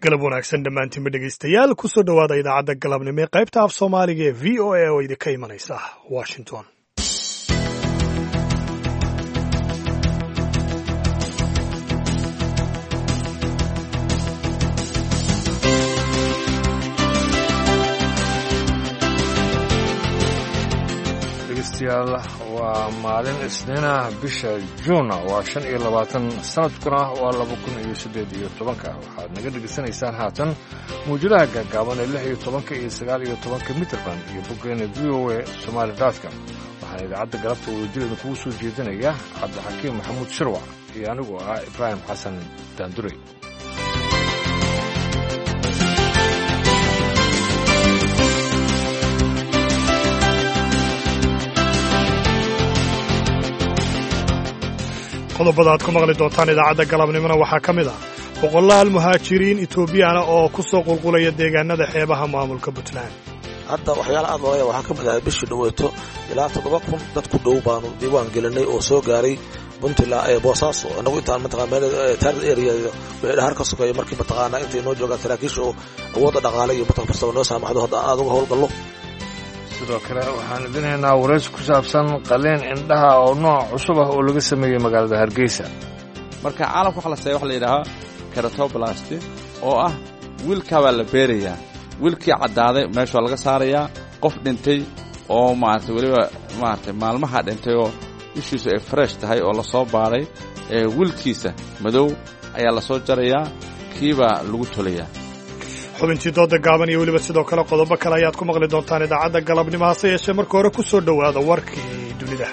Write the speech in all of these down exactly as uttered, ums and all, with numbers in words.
galab wanaagsan dhammaantiinba dhegaystayaal ku soo dhowaada idaacadda galabnimo ee qaybta af soomaaliga ee v o a oo idinka imanaysa washington. dhegeystayaal waa maalin isniina bisha juun waa shan iyo labaatan sanadkuna waa laba kun iyo siddeed iyo tobanka waxaad naga dhegeysanaysaan haatan mawjadaha gaagaaban ee lix iyo tobanka iyo sagaal iyo tobanka mitrband iyo boggeena v o a somaali dotcom waxaana idaacadda galabta wadajireeda kugu soo jeedinaya cabdixakiim maxamuud shirwac iyo anigoo ah ibraahim xasan daanduray. qodobada aad ku maqli doontaan idaacadda galabnimona waxaa ka mid ah boqolaal muhaajiriin etoobiyana oo ku soo qulqulaya deegaanada xeebaha maamulka puntland. hadda waxyaala aad looga waxaa ka mid ah bishii dhoweeto ilaa toddoba kun dad ku dhow baanu diiwaan gelinay oo soo gaaray puntland ee boosaaso inagu intaan mataqaana taarget area wixii dhahar ka sokeeyo markii mataqaana intay noo joogaan saraakiisha oo awoodda dhaqaale iyo mataqan farsamo noo saamaxdo hadda aad uga howlgallo. sidoo kale waxaan idinaynaa waraysi ku saabsan qaliin indhaha oo nooc cusub ah oo laga sameeyey magaalada hargeysa. marka caalamka waxa la sameeyo waxa la yidhaahaa keratoblasti oo ah wiilkaa baa la beerayaa wiilkii caddaaday meesha waa laga saarayaa qof dhintay oo maaragtay weliba maaragtay maalmaha dhintay oo ishiisu ay fresh tahay oo la soo baaray ee wiilkiisa madow ayaa la soo jarayaa kiibaa lagu tolayaa. xubintii dooda gaaban iyo weliba sidoo kale qodobo kale ayaad ku maqli doontaan idaacadda galabnimo hase yeeshee marka hore ku soo dhowaada warkii dunida.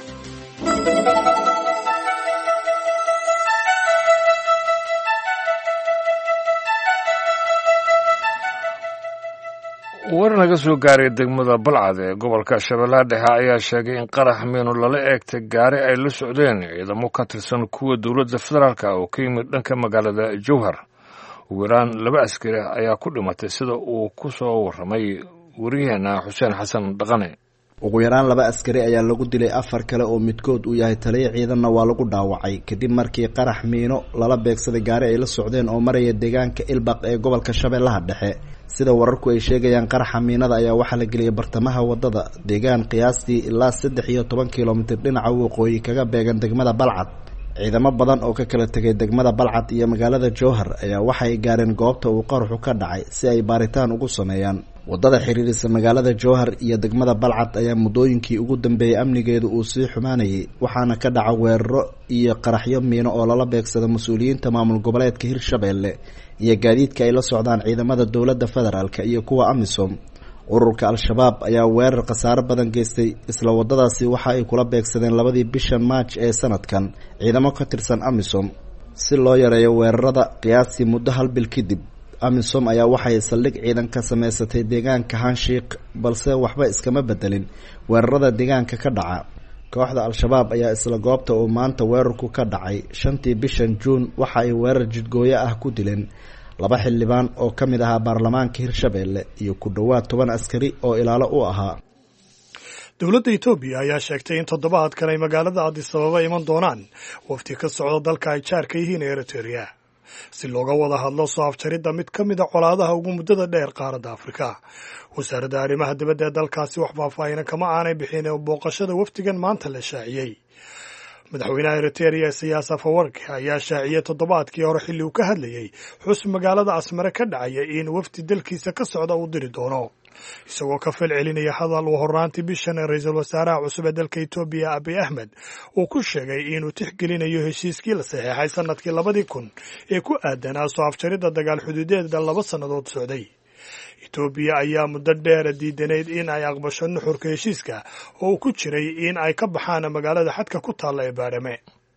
war naga soo gaaray degmada balcad ee gobolka shabeellaha dhexe ayaa sheegay in qarax miino lala eegtay gaari ay la socdeen ciidamo ka tirsan kuwa dowladda federaalka oo ka yimid dhanka magaalada jowhar. ugu yaraan laba askari ayaa ku dhimatay sida uu ku soo warramay wariyaheena xuseen xasan dhaqane. ugu yaraan laba askari ayaa lagu dilay afar kale oo midkood uu yahay taliya ciidanna waa lagu dhaawacay kadib markii qarax miino lala beegsaday gaari ay la socdeen oo maraya deegaanka ilbaq ee gobolka shabeellaha dhexe. sida wararku ay sheegayaan qaraxa miinada ayaa waxaa la geliyay bartamaha waddada deegaan qiyaastii ilaa saddex iyo toban kilomitir dhinaca waqooyi kaga beegan degmada balcad. ciidamo badan oo ka kala tegay degmada balcad iyo magaalada jowhar ayaa waxay gaareen goobta uu qaraxu ka dhacay si ay baaritaan ugu sameeyaan. waddada xiriirisa magaalada jowhar iyo degmada balcad ayaa muddooyinkii ugu dambeeyey amnigeedu uu sii xumaanayay waxaana ka dhaca weeraro iyo qaraxyo miino oo lala beegsada mas-uuliyiinta maamul goboleedka hirshabeelle iyo gaadiidka ay la socdaan ciidamada dowladda federaalk iyo kuwa amisom. ururka al-shabaab ayaa weerar khasaaro badan geystay isla waddadaasi waxa ay kula beegsadeen labadii bishan maaj ee sanadkan ciidamo ka tirsan amisom si loo yareeyo weerarada. qiyaastii muddo hal bil kadib amisom ayaa waxay saldhig ciidan ka samaysatay deegaanka hanshiik balse waxba iskama bedelin weerarada deegaanka ka dhaca. kooxda al-shabaab ayaa isla goobta uu maanta weerarku ka dhacay shantii bishan juun waxa ay weerar jidgooyo ah ku dileen laba xildhibaan oo ka mid ahaa baarlamaanka hirshabeelle iyo ku dhowaad toban askari oo ilaalo u ahaa. dowladda etoobiya ayaa sheegtay in toddobaadkan ay magaalada addis ababa iman doonaan wafdi ka socda dalka ay jaarka yihiin eritrea si looga wada hadlo soo afjaridda mid ka mid a colaadaha ugu muddada dheer qaaradda afrika. wasaaradda arrimaha dibadda ee dalkaasi wax faahfaahina kama aanay bixin booqashada wafdigan maanta la shaaciyey. madaxweynaha eritrea siyaas afawarki ayaa shaaciyey toddobaadkii hore xilli uu ka hadlayey xus magaalada asmare ka dhacaya in wafdi dalkiisa ka socda uu diri doono isagoo ka fal celinaya hadal uu horraantii bishan ee ra-iisul wasaaraha cusub ee dalka etoobiya abiy ahmed uu ku sheegay inuu tixgelinayo heshiiskii la saxeexay sanadkii labadii kun ee ku aadanaa soo afjaridda dagaal xuduudeeda laba sannadood socday. etoobiya ayaa muddo dheera diidanayd in ay aqbasho nuxurka heshiiska oo uu ku jiray in ay ka baxaan magaalada xadka ku taalla ee baadhame.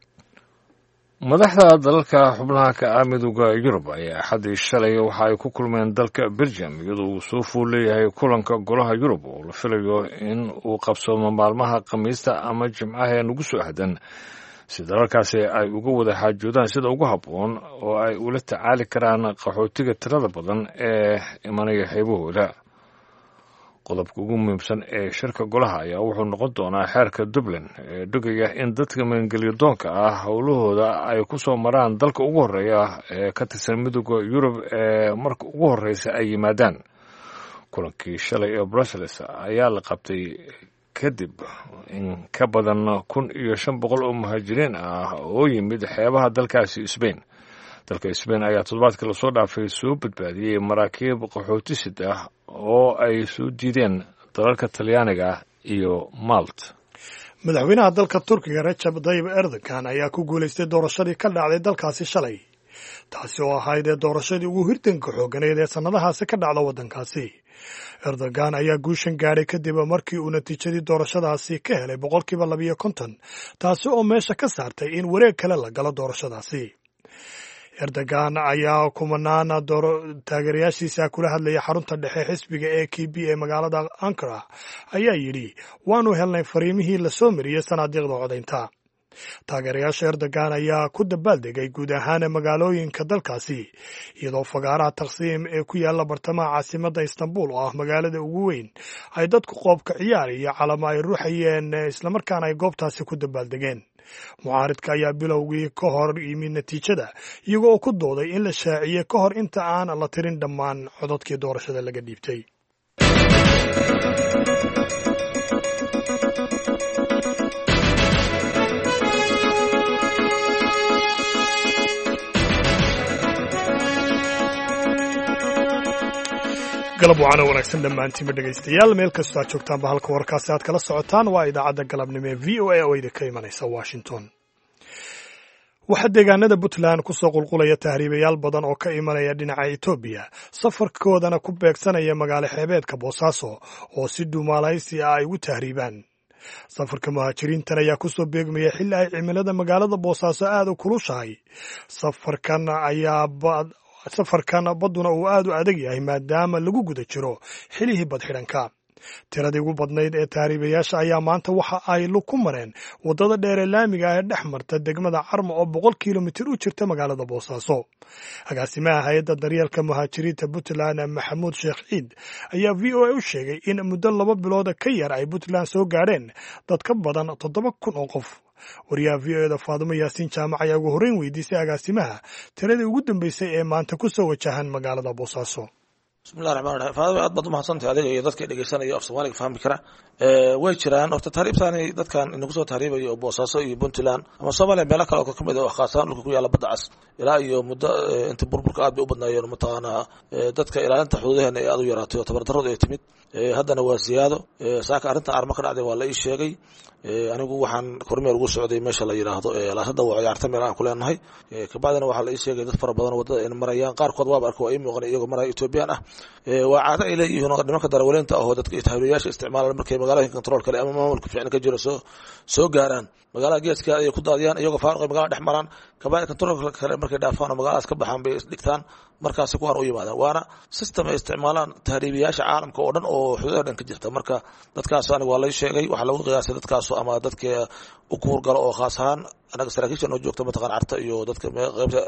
madaxda dalalka xubnaha ka ah midowda yurub ayaa axaddii shalay waxa ay ku kulmeen dalka belgium iyadoo uu soo fuul leeyahay kulanka golaha yurub oo la filayo in uu qabsoomo maalmaha khamiista ama jimcaha ee nagu soo ahdan si dalalkaasi ay uga wada xaajoodaan sida ugu habboon oo ay ula tacaali karaan qaxootiga tirada badan ee imanaya xeebahooda. qodobka ugu muhiimsan ee shirka golaha ayaa wuxuu noqon doonaa xeerka Dublin ee dhugaya in dadka magangelyo doonka ah howlahooda ay ku soo maraan dalka ugu horeeya ee ka tirsan midowga Yurub ee marka ugu horeysa ay yimaadaan. kulankii shalay ee Brussels ayaa la qabtay kadib in ka badan kun iyo shan boqol oo muhaajiriin ah oo yimid xeebaha dalkaasi Spain. dalka Spain ayaa toddobaadkii lasoo dhaafay soo badbaadiyey maraakiib qaxootisid ah oo ay soo diideen dalalka Talyaaniga iyo Malta. madaxweynaha dalka Turkiga Recep Tayyip Erdogan ayaa ku guuleystay doorashadii ka dhacday dalkaasi shalay, taasi oo ahayd doorashadii ugu hirdanka xooganeed ee sanadahaasi ka dhacda waddankaasi. Erdogan ayaa guushan gaadhay kadib markii uu natiijadii doorashadaasi ka helay boqolkiiba labiyo konton, taasi oo meesha ka saartay in wareeg kale la galo doorashadaasi. Erdogan ayaa kumanaan taageerayaashiisa kula hadlaya xarunta dhexe xisbiga A K P ee magaalada Ankara ayaa yidhi waanu helnay fariimihii la soo mariyey sanaadiiqda codaynta. taageerayaasha Erdogan ayaa ku dabaaldegay guud ahaan magaalooyinka dalkaasi, iyadoo fagaaraha Taqsiim ee ku yaala bartamaha caasimadda Istanbul oo ah magaalada ugu weyn ay dadku qoobka ciyaar iyo calamo ay ruuxayeen islamarkaana ay goobtaasi ku dabaaldegeen. mucaaridka ayaa bilowgii ka hor yimid natiijada iyaga oo ku dooday in la shaaciyey ka hor inta aan la tirin dhammaan codadkii doorashada laga dhiibtay. galab wacan oo wanaagsan dhammaantiinba dhegaystayaal, meel kastoo aad joogtaanba halka warkaasi aad kala socotaan waa idaacadda galabnimo ee V O A oo idinka imanaysa Washington. waxaa deegaanada Puntland ku soo qulqulaya tahriibayaal badan oo ka imanaya dhinaca Itoobiya, safarkoodana ku beegsanaya magaalo xeebeedka Boosaaso oo si dhuumaalaysi ah ay ugu tahriibaan. safarka muhaajiriintan ayaa ku soo beegmaya xilli ay cimilada magaalada Boosaaso aad u kulushahay. safarkan ayaa safarkan badduna uu aad u adag yahay maadaama lagu guda jiro xilihii badxidhanka. tiradii ugu badnayd ee tahriibayaasha ayaa maanta waxa ay ku mareen waddada dheer ee laamiga ee dhex marta degmada Carmo oo boqol kiilomitir u jirta magaalada Boosaaso. agaasimaha hay'adda daryeelka muhaajiriinta Puntland Maxamuud Sheekh Ciid ayaa V O A u sheegay in muddo laba bilood ka yar ay Puntland soo gaadheen dad ka badan toddoba kun oo qof. wariyaha V O A da Faadumo Yaasiin Jaamac ayaa ugu horreyn weydiisay agaasimaha tiradii ugu dambeysay ee maanta ku soo wajahan magaalada Boosaaso. bismillahi raxmaani raxiim. Faadumo aad baad u mahadsantahay adiga iyo dadka dhegeysanaya af Soomaaliga fahmi kara. ee way jiraan horta tahriibtaani dadkan inagu soo tahriibaya oo Boosaaso iyo Puntland ama Soomaaliya meelo kale oo ka mid ah khaasan dhulka ku yaala badda cas ilaa iyo muddo inta burburka aad bay u badnaayeen mataqaanaa dadka ilaalinta xuduudaheena ee aad u yaraatay oo tabardarrada ay timid haddana waa siyaado. saaka arrinta arma ka dhacday waa la ii sheegay. anigu waxaan kormeer ugu socday meesha la yiraahdo laasada waa ciyaarta meel aan ku leenahay. kabacdina waxaa la ii sheegay dad fara badan wadada ay marayaan, qaarkood waaba arkay waa ii muuqan iyagoo maraya Ethiopian ah. waa caado ay leeyihiin nimanka darawaliinta ah oo dadka tahriibayaasha isticmaalaan markay magaalada control kale ama maamulka fiican ka jiro soo soo gaaraan magaalada geeska ay ku daadiyaan iyagoo faaruq ay magaalada dhex maraan, kabacdina control kale markay dhaafaan oo magaaladaas ka baxaan bay dhigtaan, markaas ku war u yimaadaan. waana system ay isticmaalaan tahriibayaasha caalamka oo dhan oo xuduudaha dhan ka jirta. marka dadkaas aniga waa la sheegay waxa lagu qiyaasay dadkaas ama dadka u kuur galo oo khaas ahaan anaga saraakiisha oo joogta mataqaan carta iyo dadka qaybta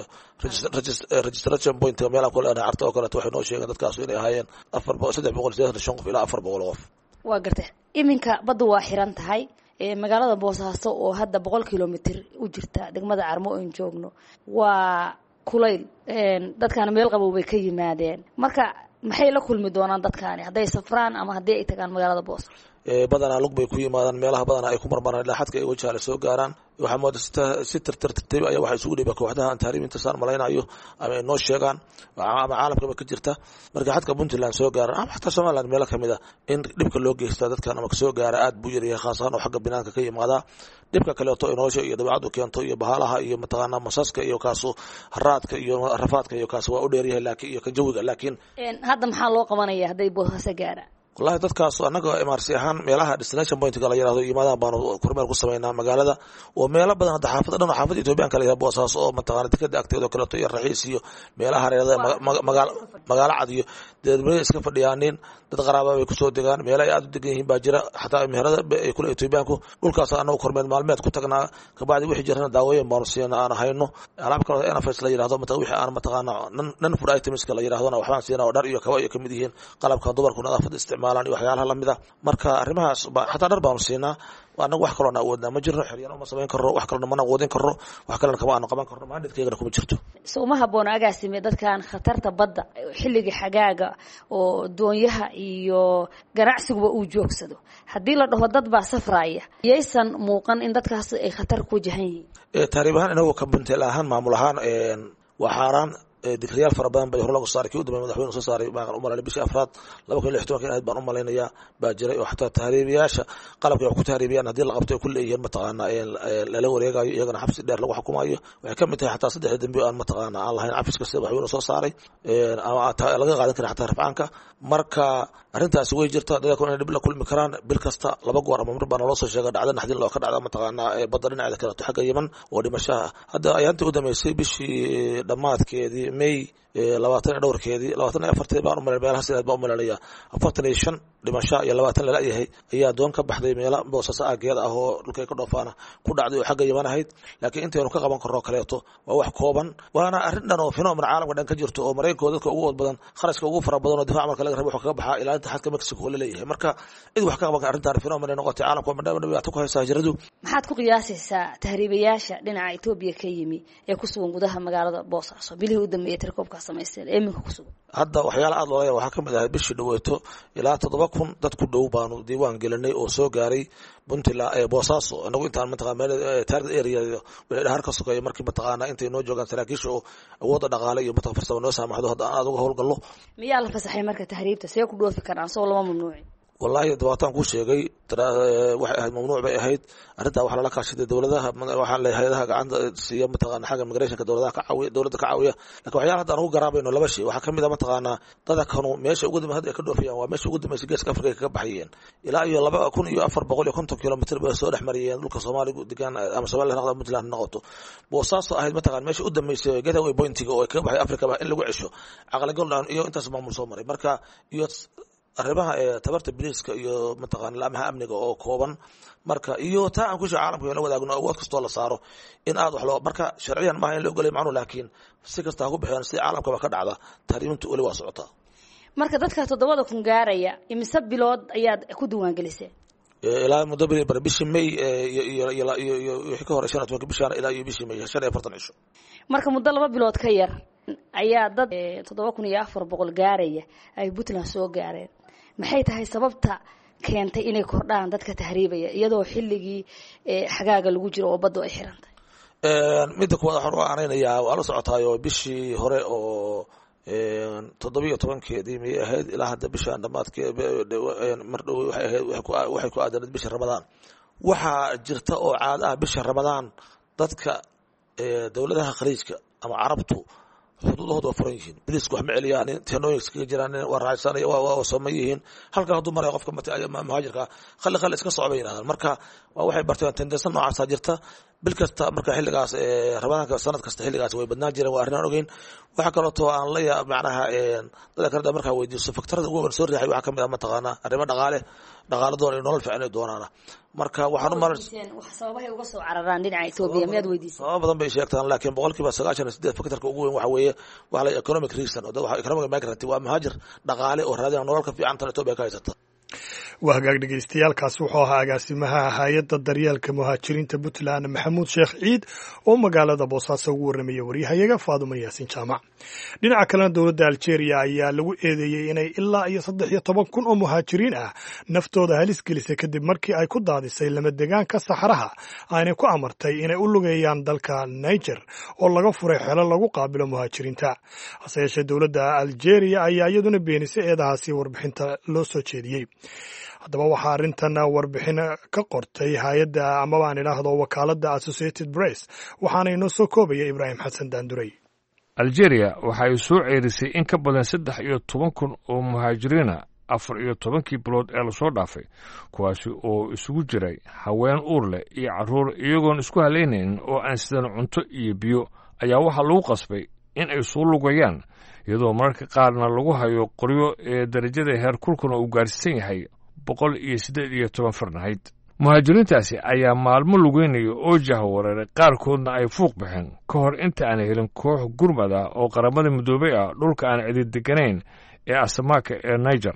registration point meel aan ku leenahay carta oo kale waxay noo sheegeen dadkaas inay ahaayeen afar boqol saddex boqol siddeetan iyo shan qof ilaa afar boqol qof. waa gartay iminka baddu waa xiran tahay magaalada Boosaaso oo hadda boqol kiilomitir u jirta degmada Carmo oo aan joogno waa kulayl, dadkan meel qabow bay ka yimaadeen. marka maxay la kulmi doonaan dadkaani hadday safraan ama haddii ay tagaan magaalada Boosaaso? badanaa lug bay ku yimaadaan meelaha badanaa ay ku marmaraan ilaa xadka ay wajaale soo gaaraan. waxaa moodaa si tartartib ayaa waxay isugu dhiibaa kooxdaha tahriibinta saan malaynayo ama ay noo sheegaan ama caalamkaba ka jirta. marka xadka Puntland soo gaaraan ama xataa Somaliland meelo ka mid ah in dhibka loo geysta dadkan ama soo gaara aad buu yar yahay, khaas ahaan oo xagga binaanka ka yimaada. dhibka kale oo nolosha iyo dabeecaddu keento iyo bahalaha iyo mataqaanaa masaska iyo kaaso haraadka iyo rafaadka iyo kaas waa u dheer yahay laakiin iyo ka jawiga. laakiin hadda maxaa loo qabanaya hadday Boosaaso gaaraan? wallahi dadkaas anaga M R C ahaan meelaha destination point ka la yiraahdo yimaadaan baan kormeer ku sameynaa magaalada oo meelo badan hadda xaafada dhan xaafada Ethiopian kale ah Boosaaso oo mataqaanaa dekada agteeda kale iyo raxiis iyo meelaha hareerada magaalo magaalo cad iyo dadweyne iska fadhiyaanin dad qaraabo ay ku soo degaan meelo ay aad u degan yihiin baa jira xataa meherada ay kula Ethiopian ku dhulkaas anagu kormeer maalmeed ku tagnaa. kabacdi wixii jirana daawooyin baan siinaa aan hayno alaab kale N F S la yiraahdo mataqaanaa wixii aan mataqaanaa nan food items kale yiraahdo waxaan siinaa oo dhar iyo kaba ay kamid yihiin qalabka dumarku nadaafada isticmaal isticmaalaan iyo waxyaalaha lamida marka arrimahaas xataa dhar baanu siinaa anagu wax kaloona awoodnaa ma jirno xeriyaan uma samayn karno wax kalena mana awoodin karno wax kalena kama aanu qaban karno maandhidkeygana kuma jirto so uma habboona agaasime dadkan khatarta badda xilligii xagaaga oo doonyaha iyo ganacsiguba uu joogsado haddii la dhaho dad baa safraya yaysan muuqan in dadkaas ay khatar ku wajahan yihiin taariib ahaan inagu ka bunteel ahaan maamul ahaan waa xaaraan dikriyaal fara badan bay hor lagu saaray kii u dambeeyay madaxweynuhu soo saaray baan u malaynay bishii afraad laba kun iyo lix iyo toban ahayd baan u malaynayaa baa jiray oo xataa tahriibiyaasha qalabka ay ku tahriibiyaan haddii la qabto ay ku leeyihiin mataqaanaa lala wareegayo iyagana xabsi dheer lagu xukumayo waxay ka mid tahay xataa saddex dambi aan mataqaanaa aan lahayn xafiska sida madaxweynuhu soo saaray ama laga qaadan karin xataa rafcaanka marka arrintaasi way jirtaa dadku inay dhib la kulmi karaan bil kasta laba goor ama mar baa naloo soo sheegay dhacdo naxdin loo ka dhacda mataqaanaa badda dhinaceeda kaleeto xagga Yemen oo dhimashaha hadda ayaantii u dambeysay bishii dhammaadkeedii May labaatan iyo dhowrkeedii labaatan iyo afartii baan u malaynaya meelaha sideed baan u malaynaya afartan iyo shan dhimasho iyo labaatan lala yahay ayaa doon ka baxday meela boosasa aageeda ah oo dhulkay ka dhoofaana ku dhacday oo xagga Yemen ahayd laakiin intaynu ka qaban karno kaleeto waa wax kooban waana arrin dhan oo phenomenon caalamka dhan ka jirto oo Mareykanka dadka ugu wad badan kharashka ugu fara badan oo difaac marka laga rabo wax kaga baxaa ilaa inta xadka Mexico la leeyahay marka cid wax ka qaban arrintan phenomenon noqotay caalamka madaba dhibaato ku haysa hijradu maxaad ku qiyaasaysaa tahriibayaasha dhinaca Ethiopia ka yimi ee ku sugan gudaha magaalada Boosaaso bilihii u dambeeyay tirkoobka samaysay eeminka ku sugan hadda waxyaalo aad loo leeyahay waxa kamid ah bishii dhaweeto ilaa toddoba kun dad ku dhow baanu diiwaan gelinay oo soo gaaray Puntland ee Boosaaso anagu intaan mataqaan meel target area wixii dhahar ka sokay markii mataqaana intay noo joogaan saraakiisha oo awood dhaqaale iyo mataqaan farsamo noo saamaxdo hadda aad uga howlgallo miyaa la fasaxay marka tahriibta see ku dhoofi karaan soo lama mamnuuci wallahi dabatan ku sheegay waxay ahayd mamnuuc bay ahayd arinta waxa la kaashaday dawladaha waxa la hay'adaha gacanta siya mataqaan xaga immigration-ka dawladaha ka caawiya dawladda ka caawiya laakiin waxyaalaha hadda aan ugu garaabayno laba shay waxa kamid ah mataqaana dadka kanu meesha ugu dambeeyay hadda ka dhoofiyaan waa meesha ugu dambeeyay geeska Afrika ka baxayeen ilaa iyo laba kun iyo afar boqol iyo konton kilomitir bay soo dhex mariyeen dhulka Soomaaliga deegaan ama Soomaaliya noqdo Puntland noqoto Boosaaso ahayd mataqaan meesha u dambeysay gateway point-iga oo ka baxay Afrika in lagu cisho aqal gool iyo intaas maamul soo maray marka iyo arrimaha ee tabarta biliiska iyo mataqaan laamaha amniga oo kooban marka iyo taa aan ku soo caalamka la wadaagno awood kasto la saaro in aad wax loo marka sharciyan ma in la ogolay macnu laakiin si kasta ku bixiyaan si caalamka ka dhacda taariikhdu wali waa socota marka dadka toddobada kun gaaraya imisa bilood ayaad ku diiwaan gelisay ilaa muddo bar bishii May iyo iyo iyo iyo wixii ka hor shan iyo toban bishaan ilaa iyo bishii May shan iyo afartan cisho marka muddo laba bilood ka yar ayaa dad toddoba kun iyo afar boqol gaaraya ay Puntland soo gaareen maxay tahay sababta keentay inay kordhaan dadka tahriibaya iyadoo xilligii xagaaga lagu jiro oo baddu ay xirantay ee mid ku wada xor aanaynayaa waa la socotaayo bishii hore oo ee toddoba iyo tobankeedii may ahayd ilaa hadda bishaan dhamaadkeed mar dhow waxay ahayd waxay ku aadanad bisha Ramadaan waxa jirta oo caad ah bisha Ramadaan dadka ee dawladaha khaliijka ama carabtu xuduudooda waa furan yihiin biliisku wax ma celiyaan tenooyinka iskaga jiraan waa raacsanaya waa soomayihiin halka hadduu maray qofka muhaajirka khali khali iska socbay yiraahdaan marka waa waxay barteen tendensan noocaas jirta bil kasta marka xilligaas ee Ramadaanka sanad kasta xilligaas way badnaan jireen waa arrin aan ogeyn waxa kale oo aan la yaab macnaha ee dadka kale marka weydiiso faktarada ugu weyn soo riixay waxa kamid ah mataqaana arrimo dhaqaale dhaqaale doon iyo nolol fiican doonana marka waxaan u marin wax sababahay uga soo cararaan dhinaca Ethiopia miyaad weydiisay sabab badan bay sheegtaan laakiin boqolkiiba sagaashan iyo siddeed faktarka ugu weyn waxa weeye waxa la economic reason oo waxa economic migrant waa muhaajir dhaqaale oo raadin nolol ka fiican tan Ethiopia ka haysata waa hagaag dhegeystayaaalkaasi wuxuu ahaa agaasimaha hay'adda daryeelka muhaajiriinta Puntland Maxamuud Sheekh Ciid oo magaalada Boosaaso ugu warramaya wariyahayaga Faadumo Yaasin Jaamac dhinaca kale dawladda Algeria ayaa lagu eedeeyay inay ilaa iyo saddex iyo toban kun oo muhaajiriin ah naftooda halis gelisay kadib markii ay ku daadisay lama deegaanka saxaraha aanay ku amartay inay u lugeeyaan dalka Niger oo laga furay xeelal lagu qaabilo muhaajiriinta hase yeeshee dawladda Algeria ayaa iyaduna beenisay eedahaasi warbixinta loo soo jeediyay haddaba waxaa arrintan warbixin ka qortay hay'adda ama baan idhaahdo wakaaladda Associated Press waxaana inoo soo koobaya Ibraahim Xasan Daanduray Algeria waxa ay soo ceerisay in ka badan saddex iyo toban kun oo muhaajiriina afar iyo tobankii bilood ee la soo dhaafay kuwaasi oo isugu jiray haween uur leh iyo carruur iyagoon isku haleynaynin oo aan sidan cunto iyo biyo ayaa waxaa lagu qasbay in ay soo lugayaan iyadoo mararka qaarna lagu hayo qoryo ee darajada heer kulkuna uu gaarsiisan yahay boqol iyo siddeed iyo toban Fahrenheit muhaajiriintaasi ayaa maalmo lugeynaya oo jahwareeray qaarkoodna ay fuuq baxeen ka hor inta aan helin koox gurmad ah oo qaramada midoobay ah dhulka aan cidi deganayn ee Asamaaka ee Niger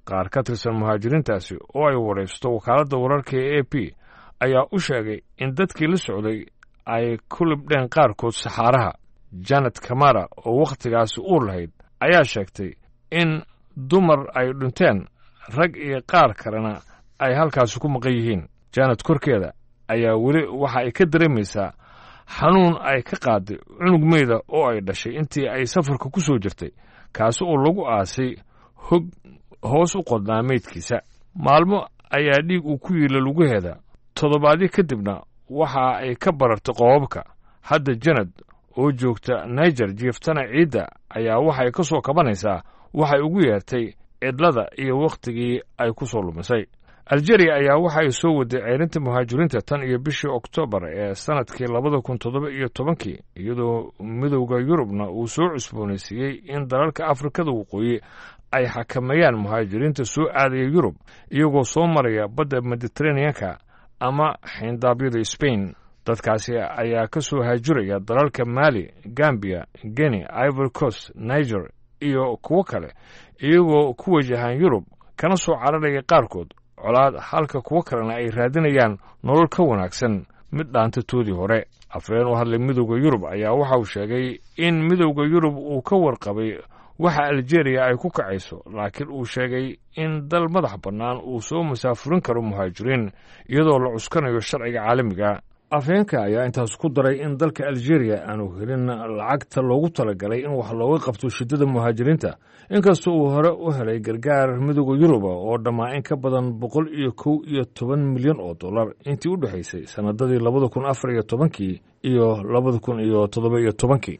qaar ka tirsan muhaajiriintaasi oo ay waraysto wakaaladda wararka ee a p ayaa u sheegay in dadkii la socday ay ku libdheen qaarkood saxaaraha. janet kamara oo wakhtigaasi uur lahayd ayaa sheegtay in dumar ay dhinteen, rag iyo qaar kalena ay halkaasi ku maqan yihiin. janet korkeeda ayaa weli waxa ay ka dareemaysaa xanuun ay ka qaaday cunug meyda oo ay dhashay intii ay safarka ku soo jirtay, kaasi oo lagu aasay hog hoos u qodnaa meydkiisa. maalmo ayaa dhiig uu ku yiila lugaheeda, toddobaadyo kadibna waxa ay ka barartay qoobabka. hadda janet oo joogta niger jiiftana ciidda ayaa waxay ka soo kabanaysaa waxay ugu yeertay cidlada iyo wakhtigii ay ku soo lumisay. aljeria ayaa waxay soo waday ceyrinta muhaajiriinta tan iyo bishii oktoobar ee sannadkii labada kun toddoba iyo tobankii, iyadoo midowda yurubna uu soo cusboonaysiiyey in dalalka afrikada waqooyi ay xakameeyaan muhaajiriinta soo aadaya yurub iyagoo soo maraya badda mediteraneanka ama xeendaabyada Spain. dadkaasi ayaa ka soo haajiraya dalalka Mali, Gambia, Guinea, Ivory Coast, Niger iyo kuwo kale iyagoo ku wajahan yurub kana soo cararaya qaarkood colaad, halka kuwo kalena ay raadinayaan nolol ka wanaagsan mid dhaantatoodii hore. afhayeen u hadlay midowda yurub ayaa waxa uu sheegay in midowda yurub uu ka warqabay waxa aljeria ay ku kacayso, laakiin uu sheegay in dal madax bannaan uu soo musaafurin karo muhaajiriin iyadoo la cuskanayo sharciga caalamiga. afhayeenka ayaa intaas ku daray in dalka aljeria aanu helin lacagta loogu talagalay in wax looga qabto shiddada muhaajiriinta, inkastoo uu hore u helay gargaar midowda yuruba oo dhammaa in ka badan boqol iyo kow iyo toban milyan oo dollar intii u dhexaysay sannadadii labada kun afar iyo tobankii iyo labada kun iyo toddoba iyo tobankii.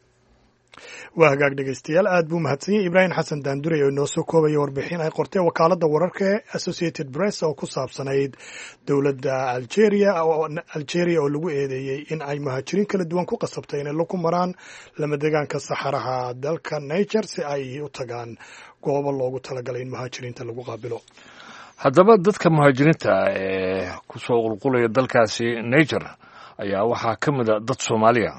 waa hagaag dhegaystayaal, aad buu mahadsan yahay ibraahim xasan daanduray oo inoo soo koobaya warbixin ay qortay wakaaladda wararka ee Associated Press oo ku saabsanayd dowladda aljeria oo aljeria oo lagu eedeeyey in ay muhaajiriin kala duwan ku qasabtay inay la ku maraan lama deegaanka saxaraha dalka Niger si ay u tagaan goobo loogu talagalay in muhaajiriinta lagu qaabilo. haddaba dadka muhaajiriinta ee ku soo qulqulaya dalkaasi Niger ayaa waxaa ka mid a dad Soomaaliya.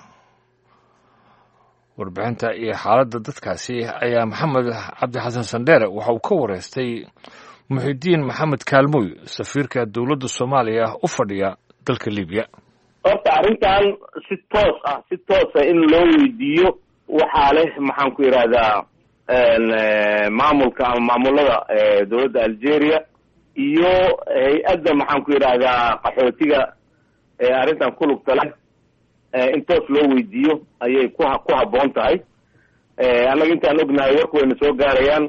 warbixinta iyo xaaladda dadkaasi ayaa maxamed cabdi xasan sandheere waxa uu ka wareystay muxidiin maxamed kaalmooy, safiirka dowladda soomaaliya u fadhiya dalka libiya. horta arrintan si toos ah si toosa in loo weydiiyo waxaa leh maxaan ku yidhahdaa maamulka ama maamulada dowladda algeria iyo hay-adda maxaan ku yidhahdaa qaxootiga ee arrintan ku lugta leh in toos loo weydiiyo ayay ku ku habboon tahay. annaga intaan ognahay warku wayna soo gaarayaan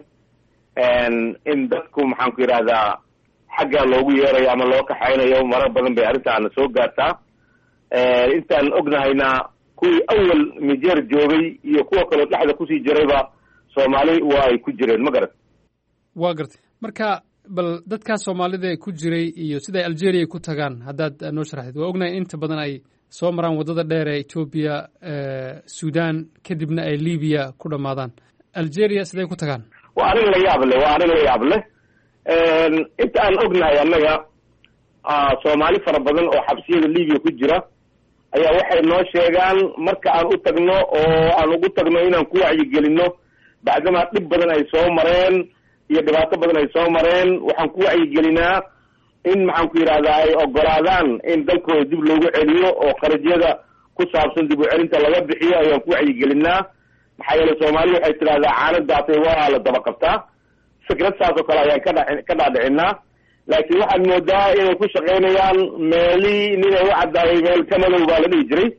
in dadku maxaan ku yidhahdaa xaggaa loogu yeerayo ama loo kaxaynayo marar badan bay arrintaana soo gaartaa. intaan ognahayna kuwii awal niger joogay iyo kuwa kaloo dhexda kusii jirayba soomaali waa ay ku jireen, ma garat. waa gartay. marka bal dadkaas soomaalida ee ku jiray iyo siday algeria ku tagaan haddaad noo sharaxdid. waa ognahay inta badan ay soo maraan waddada dheer ee etoobiya, sudan, kadibna ay libiya ku dhammaadaan. algeria siday ku tagaan? waa arrin la yaab leh waa arrin la yaab leh inta aan ognahay annaga soomaali fara badan oo xabsiyada libiya ku jira ayaa waxay noo sheegaan marka aan u tagno oo aan ugu tagno inaan ku wacyigelinno bacdamaa dhib badan ay soo mareen iyo dhibaato badan ay soo mareen, waxaan ku wacyigelinaa in maxaan ku yidhahdaa ay ogolaadaan in dalkooda dib loogu celiyo oo qarajyada ku saabsan dib u celinta laga bixiyo ayaan ku wacyigelinaa. maxaa yeele soomaaliya waxay tidhahdaa caanadaasay waa la daba qabtaa. fikrad saas oo kale ayaan ka dha ka dhaadhicinaa, laakiin waxaad moodaa inay ku shaqaynayaan meeli ninay u caddaayay meel ka madow baa la dhihi jiray,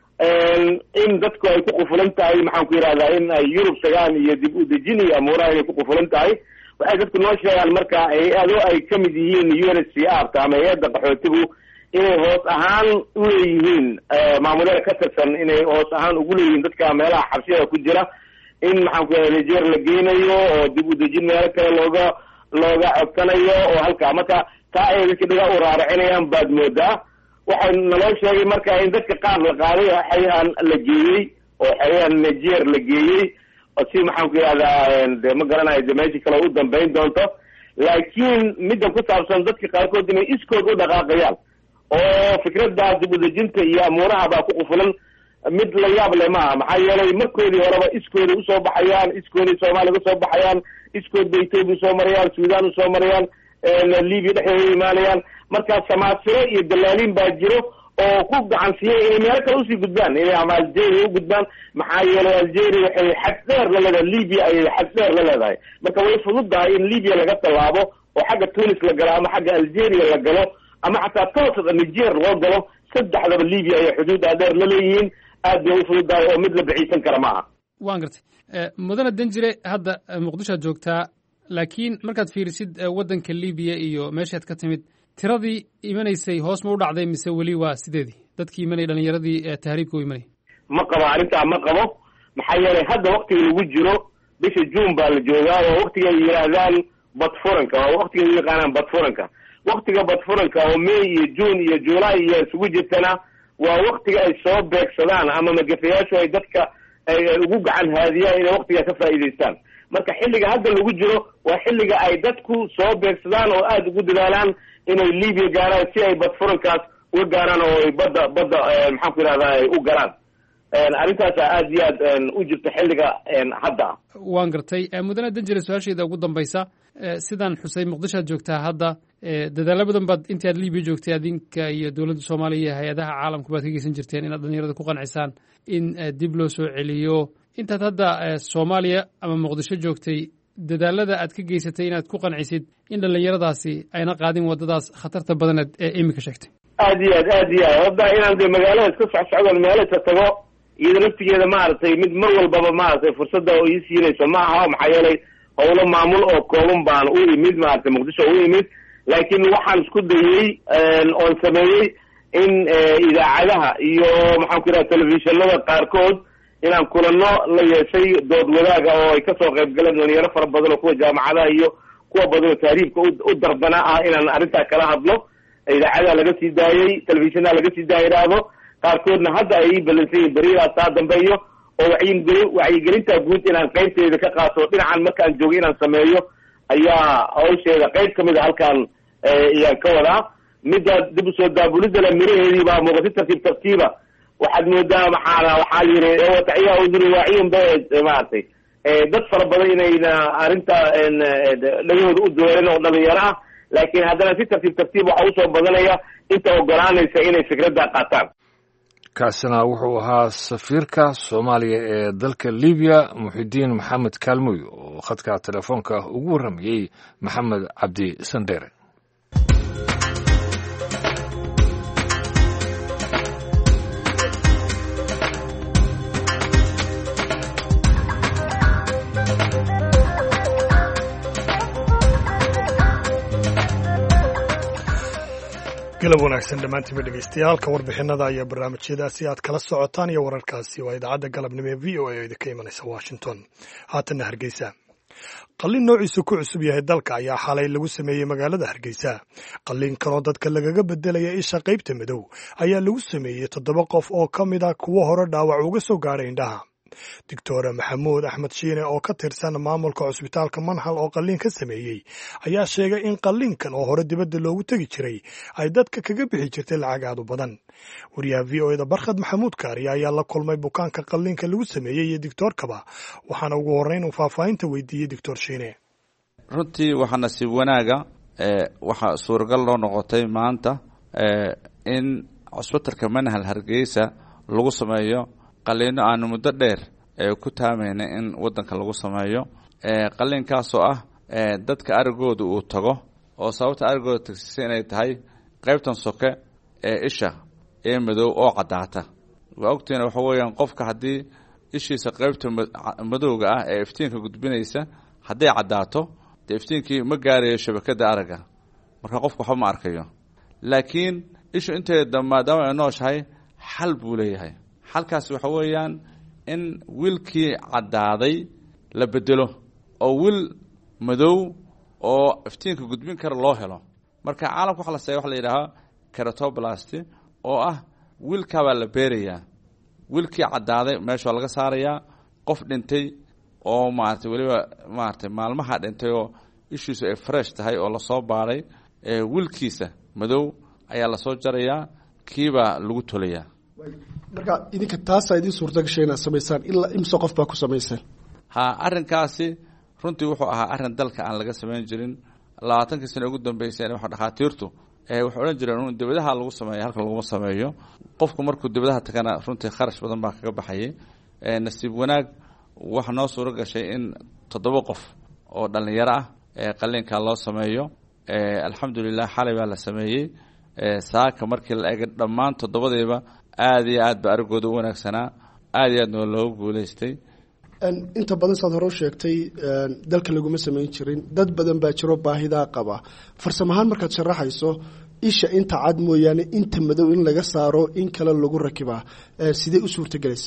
in dadku ay ku qufulan tahay maxaan ku yidhahdaa in ay yurub tagaan iyo dib u dejin iyo amuuraha inay ku qufulan tahay. waxay dadku noo sheegaan marka hay-ado ay ka mid yihiin U N H C R ta ama hay-adda qaxootigu inay hoos ahaan u leeyihiin maamulada ka tirsan inay hoos ahaan ugu leeyihiin dadka meelaha xabsiyada ku jira in maxaan ku yidhahdaa niger la geynayo oo dib u dejin meelo kale looga looga codsanayo oo halkaa marka taa ay dadka dhiga u raaracinayaan baad moodaa. waxay naloo sheegay marka in dadka qaar la qaaday xayaan la geeyey oo xayaan niger la geeyey oo si maxaan ku yidhahdaa de ma garanayo de meeshii kale u dambayn doonto, laakiin middan ku saabsan dadka qaarkood inay iskood u dhaqaaqayaan oo fikraddaas dib u dejinta iyo amuuraha baa ku qufulan mid la yaab leh maaha maxaa yeelay markoodii horeba iskooday usoo baxayaan iskooday soomaaliya usoo baxayaan iskood bay etoobiya usoo marayaan suudaan usoo marayaan libiya dhexdeeda imaanayaan markaa samaasiro iyo dalaaliin baa jiro oo ku gacansiiyay inay meelo kale usii gudbaan inay ama algeria u gudbaan maxaa yeelay algeria waxay xad dheer la leedahay libya ayay xad dheer la leedahay marka way fududahay in libya laga tallaabo oo xagga tunis la galo ama xagga algeria la galo ama xataa toosada niger loo galo saddexdaba libya ayay xuduud dheer la leeyihiin aad bay u fududahay oo mid la bixiysan kara maaha waan gartay mudane danjire hadda muqdisho aad joogtaa laakiin markaad fiirisid waddanka libiya iyo meeshaad ka timid tiradii imanaysay hoos ma u dhacday mise weli waa sideedii dadkii imanay dhalinyaradii tahriibka u imanay ma qabo arrintaa ma qabo maxaa yeelay hadda waktiga lagu jiro bisha juun baa la joogaa oo waktiga ay yidhaahdaan badfuranka oo waktiga ay yaqaanaan badfuranka waktiga badfuranka oo may iyo juun iyo july iyo isugu jirtana waa waktiga ay soo beegsadaan ama magafayaashu ay dadka ay ugu gacan haadiyaan inay waktiga ka faa'iidaystaan marka xilliga hadda lagu jiro waa xilliga ay dadku soo beegsadaan oo aada ugu dadaalaan inay libya gaaraan si ay badfurankaas uga gaaraan oo ay badda badda maxaan ku yidhahdaa ay u galaan arrintaasa aada iyo aad u jirta xilliga hadda waan gartay mudane danjire su-aashayda ugu dambaysa sidaan xusay muqdishoad joogtaa hadda dadaalo badan baad intii aad libiya joogtay adinka iyo dowladda soomaaliya iyo hay-adaha caalamku baad ka geysan jirteen inaad dhalinyarada ku qancisaan in dib loo soo celiyo intaad hadda soomaaliya ama muqdisho joogtay dadaalada aad ka geysatay inaad ku qancisid in dhalinyaradaasi ayna qaadin waddadaas khatarta badanaed ee iminka sheegtay aad iyo aad aad iyo aad hadda inaan de magaalada iska socsocdaan meelasa tago iyada laftigeeda maaragtay mid mar walbaba maaragtay fursadda oo ii siinayso ma aha maxaa yeelay howlo maamul oo kooban baan u imid maaragtay muqdisho u imid laakiin waxaan isku dayey oon sameeyey in idaacadaha iyo maxaan ku yidhaha telefishinada qaarkood inaan kulano la yeeshay dood wadaaga oo ay kasoo qayb galeen dhalinyaro fara badan oo kuwa jaamacadaha iyo kuwa badan oo tahriibka u dardana ah inaan arrintaa kala hadlo idaacadaha laga sii daayey telefishinada laga sii daaya idhaahdo qaarkoodna hadda ay ii balansan yihin beriyadaa saa dambeeyo oo wacyigeli wacyigelinta guud inaan qaybteeda ka qaato dhinacan markaan joogo inaan sameeyo ayaa hawsheeda qayb kamid a halkaan ayaan ka wadaa midda dib usoo daabulidda le miraheedii baa muuqata tartiib tartiiba waxaad moodaa maxaana waxaa la yidhi wataciya uduri waaciyum ba maaragtay dad fara badan inayna arrinta dhagahooda u dooren oo dhalinyaro ah laakiin haddana si tartiib tartiib waxa usoo badanaya inta ogolaanaysa inay fikradda qaataan kaasina wuxuu ahaa safiirka soomaaliya ee dalka libiya muxidiin maxamed kaalmoy oo khadka telefoonka ugu warramayey maxamed cabdi sandheere galab wanaagsan dhammaantiinba dhegeystayaal ka warbixinada iyo barnaamijyadaasi aad kala socotaan iyo wararkaasi waa idaacadda galabnimo ee v o a oo idinka imanaysa washington haatanna hargeysa qalliin noociisu ku cusub yahay dalka ayaa xalay lagu sameeyey magaalada hargeysa qalliinkanoo dadka lagaga bedelaya isha qaybta madow ayaa lagu sameeyey toddoba qof oo ka mid a kuwo hore dhaawac uga soo gaadhay indhaha doctor maxamuud axmed shiine oo ka tirsan maamulka cusbitaalka manhal oo qalliin ka sameeyey ayaa sheegay in qalliinkan oo hore dibadda loogu tegi jiray ay dadka kaga bixi jirtay lacag aad u badan wariyaha v o eda barkhad maxamuud kaariya ayaa la kulmay bukaanka qalliinka lagu sameeyey iyo doctoorkaba waxaana ugu horreyn uu faahfaahinta weydiiyey doctor shiine runtii waxaa nasiib wanaaga waxaa suuragal loo noqotay maanta in cusbitalka manhal hargeysa lagu sameeyo qalliino aanu muddo dheer ee ku taamayna in waddanka lagu sameeyo qalliinkaasoo ah dadka arigooda uu tago oo sababta arigooda tagsisa inay tahay qaybtan soke ee isha ee madow oo caddaata waa ogtiina waxa weeyaan qofka haddii ishiisa qaybta madowga ah ee iftiinka gudbinaysa hadday caddaato dee iftiinkii ma gaarayo shabakadda aragga marka qofka waxba ma arkayo laakiin ishu inteeda maadaama ay nooshahay xal buu leeyahay xalkaasi waxa weeyaan in wiilkii caddaaday la bedelo oo wiil madow oo iftiinka gudbin kara loo helo marka caalamka waxa la sameeya waxa la yidhaahaa keratoblasti oo ah wiilkaabaa la beerayaa wiilkii caddaaday meesha waa laga saarayaa qof dhintay oo maaragtay weliba maaragtay maalmaha dhintay oo ishiisu ay fresh tahay oo lasoo baaray wiilkiisa madow ayaa lasoo jarayaa kiibaa lagu tolayaa marka idinka taasaa idin suurta gashay inaad samaysaan ilaa imse qof baa ku samayseen ha arrinkaasi runtii wuxuu ahaa arrin dalka aan laga samayn jirin labaatankii sano ugu dambeysay waxa dhakhaatiirtu waxay odhan jireen in dibadaha lagu sameeyo halka laguma sameeyo qofku markuu dibadaha tagana runtii kharash badan baa kaga baxayay nasiib wanaag waxa noo suuro gashay in toddoba qof oo dhallinyaro ah qalliinkaa loo sameeyo alxamdulilah xalay baa la sameeyey saaka markii la eegay dhammaan toddobadiiba aada iyo aad ba arigooda u wanaagsanaa aada iyo aadna waa loogu guulaystay inta badan saad hore u sheegtay dalka laguma samayn jirin dad badan baa jiro baahidaa qaba farsamahaan markaad sharaxayso isha inta cad mooyaane inta madow in laga saaro in kale lagu rakibaa sidee u suurtagelaysa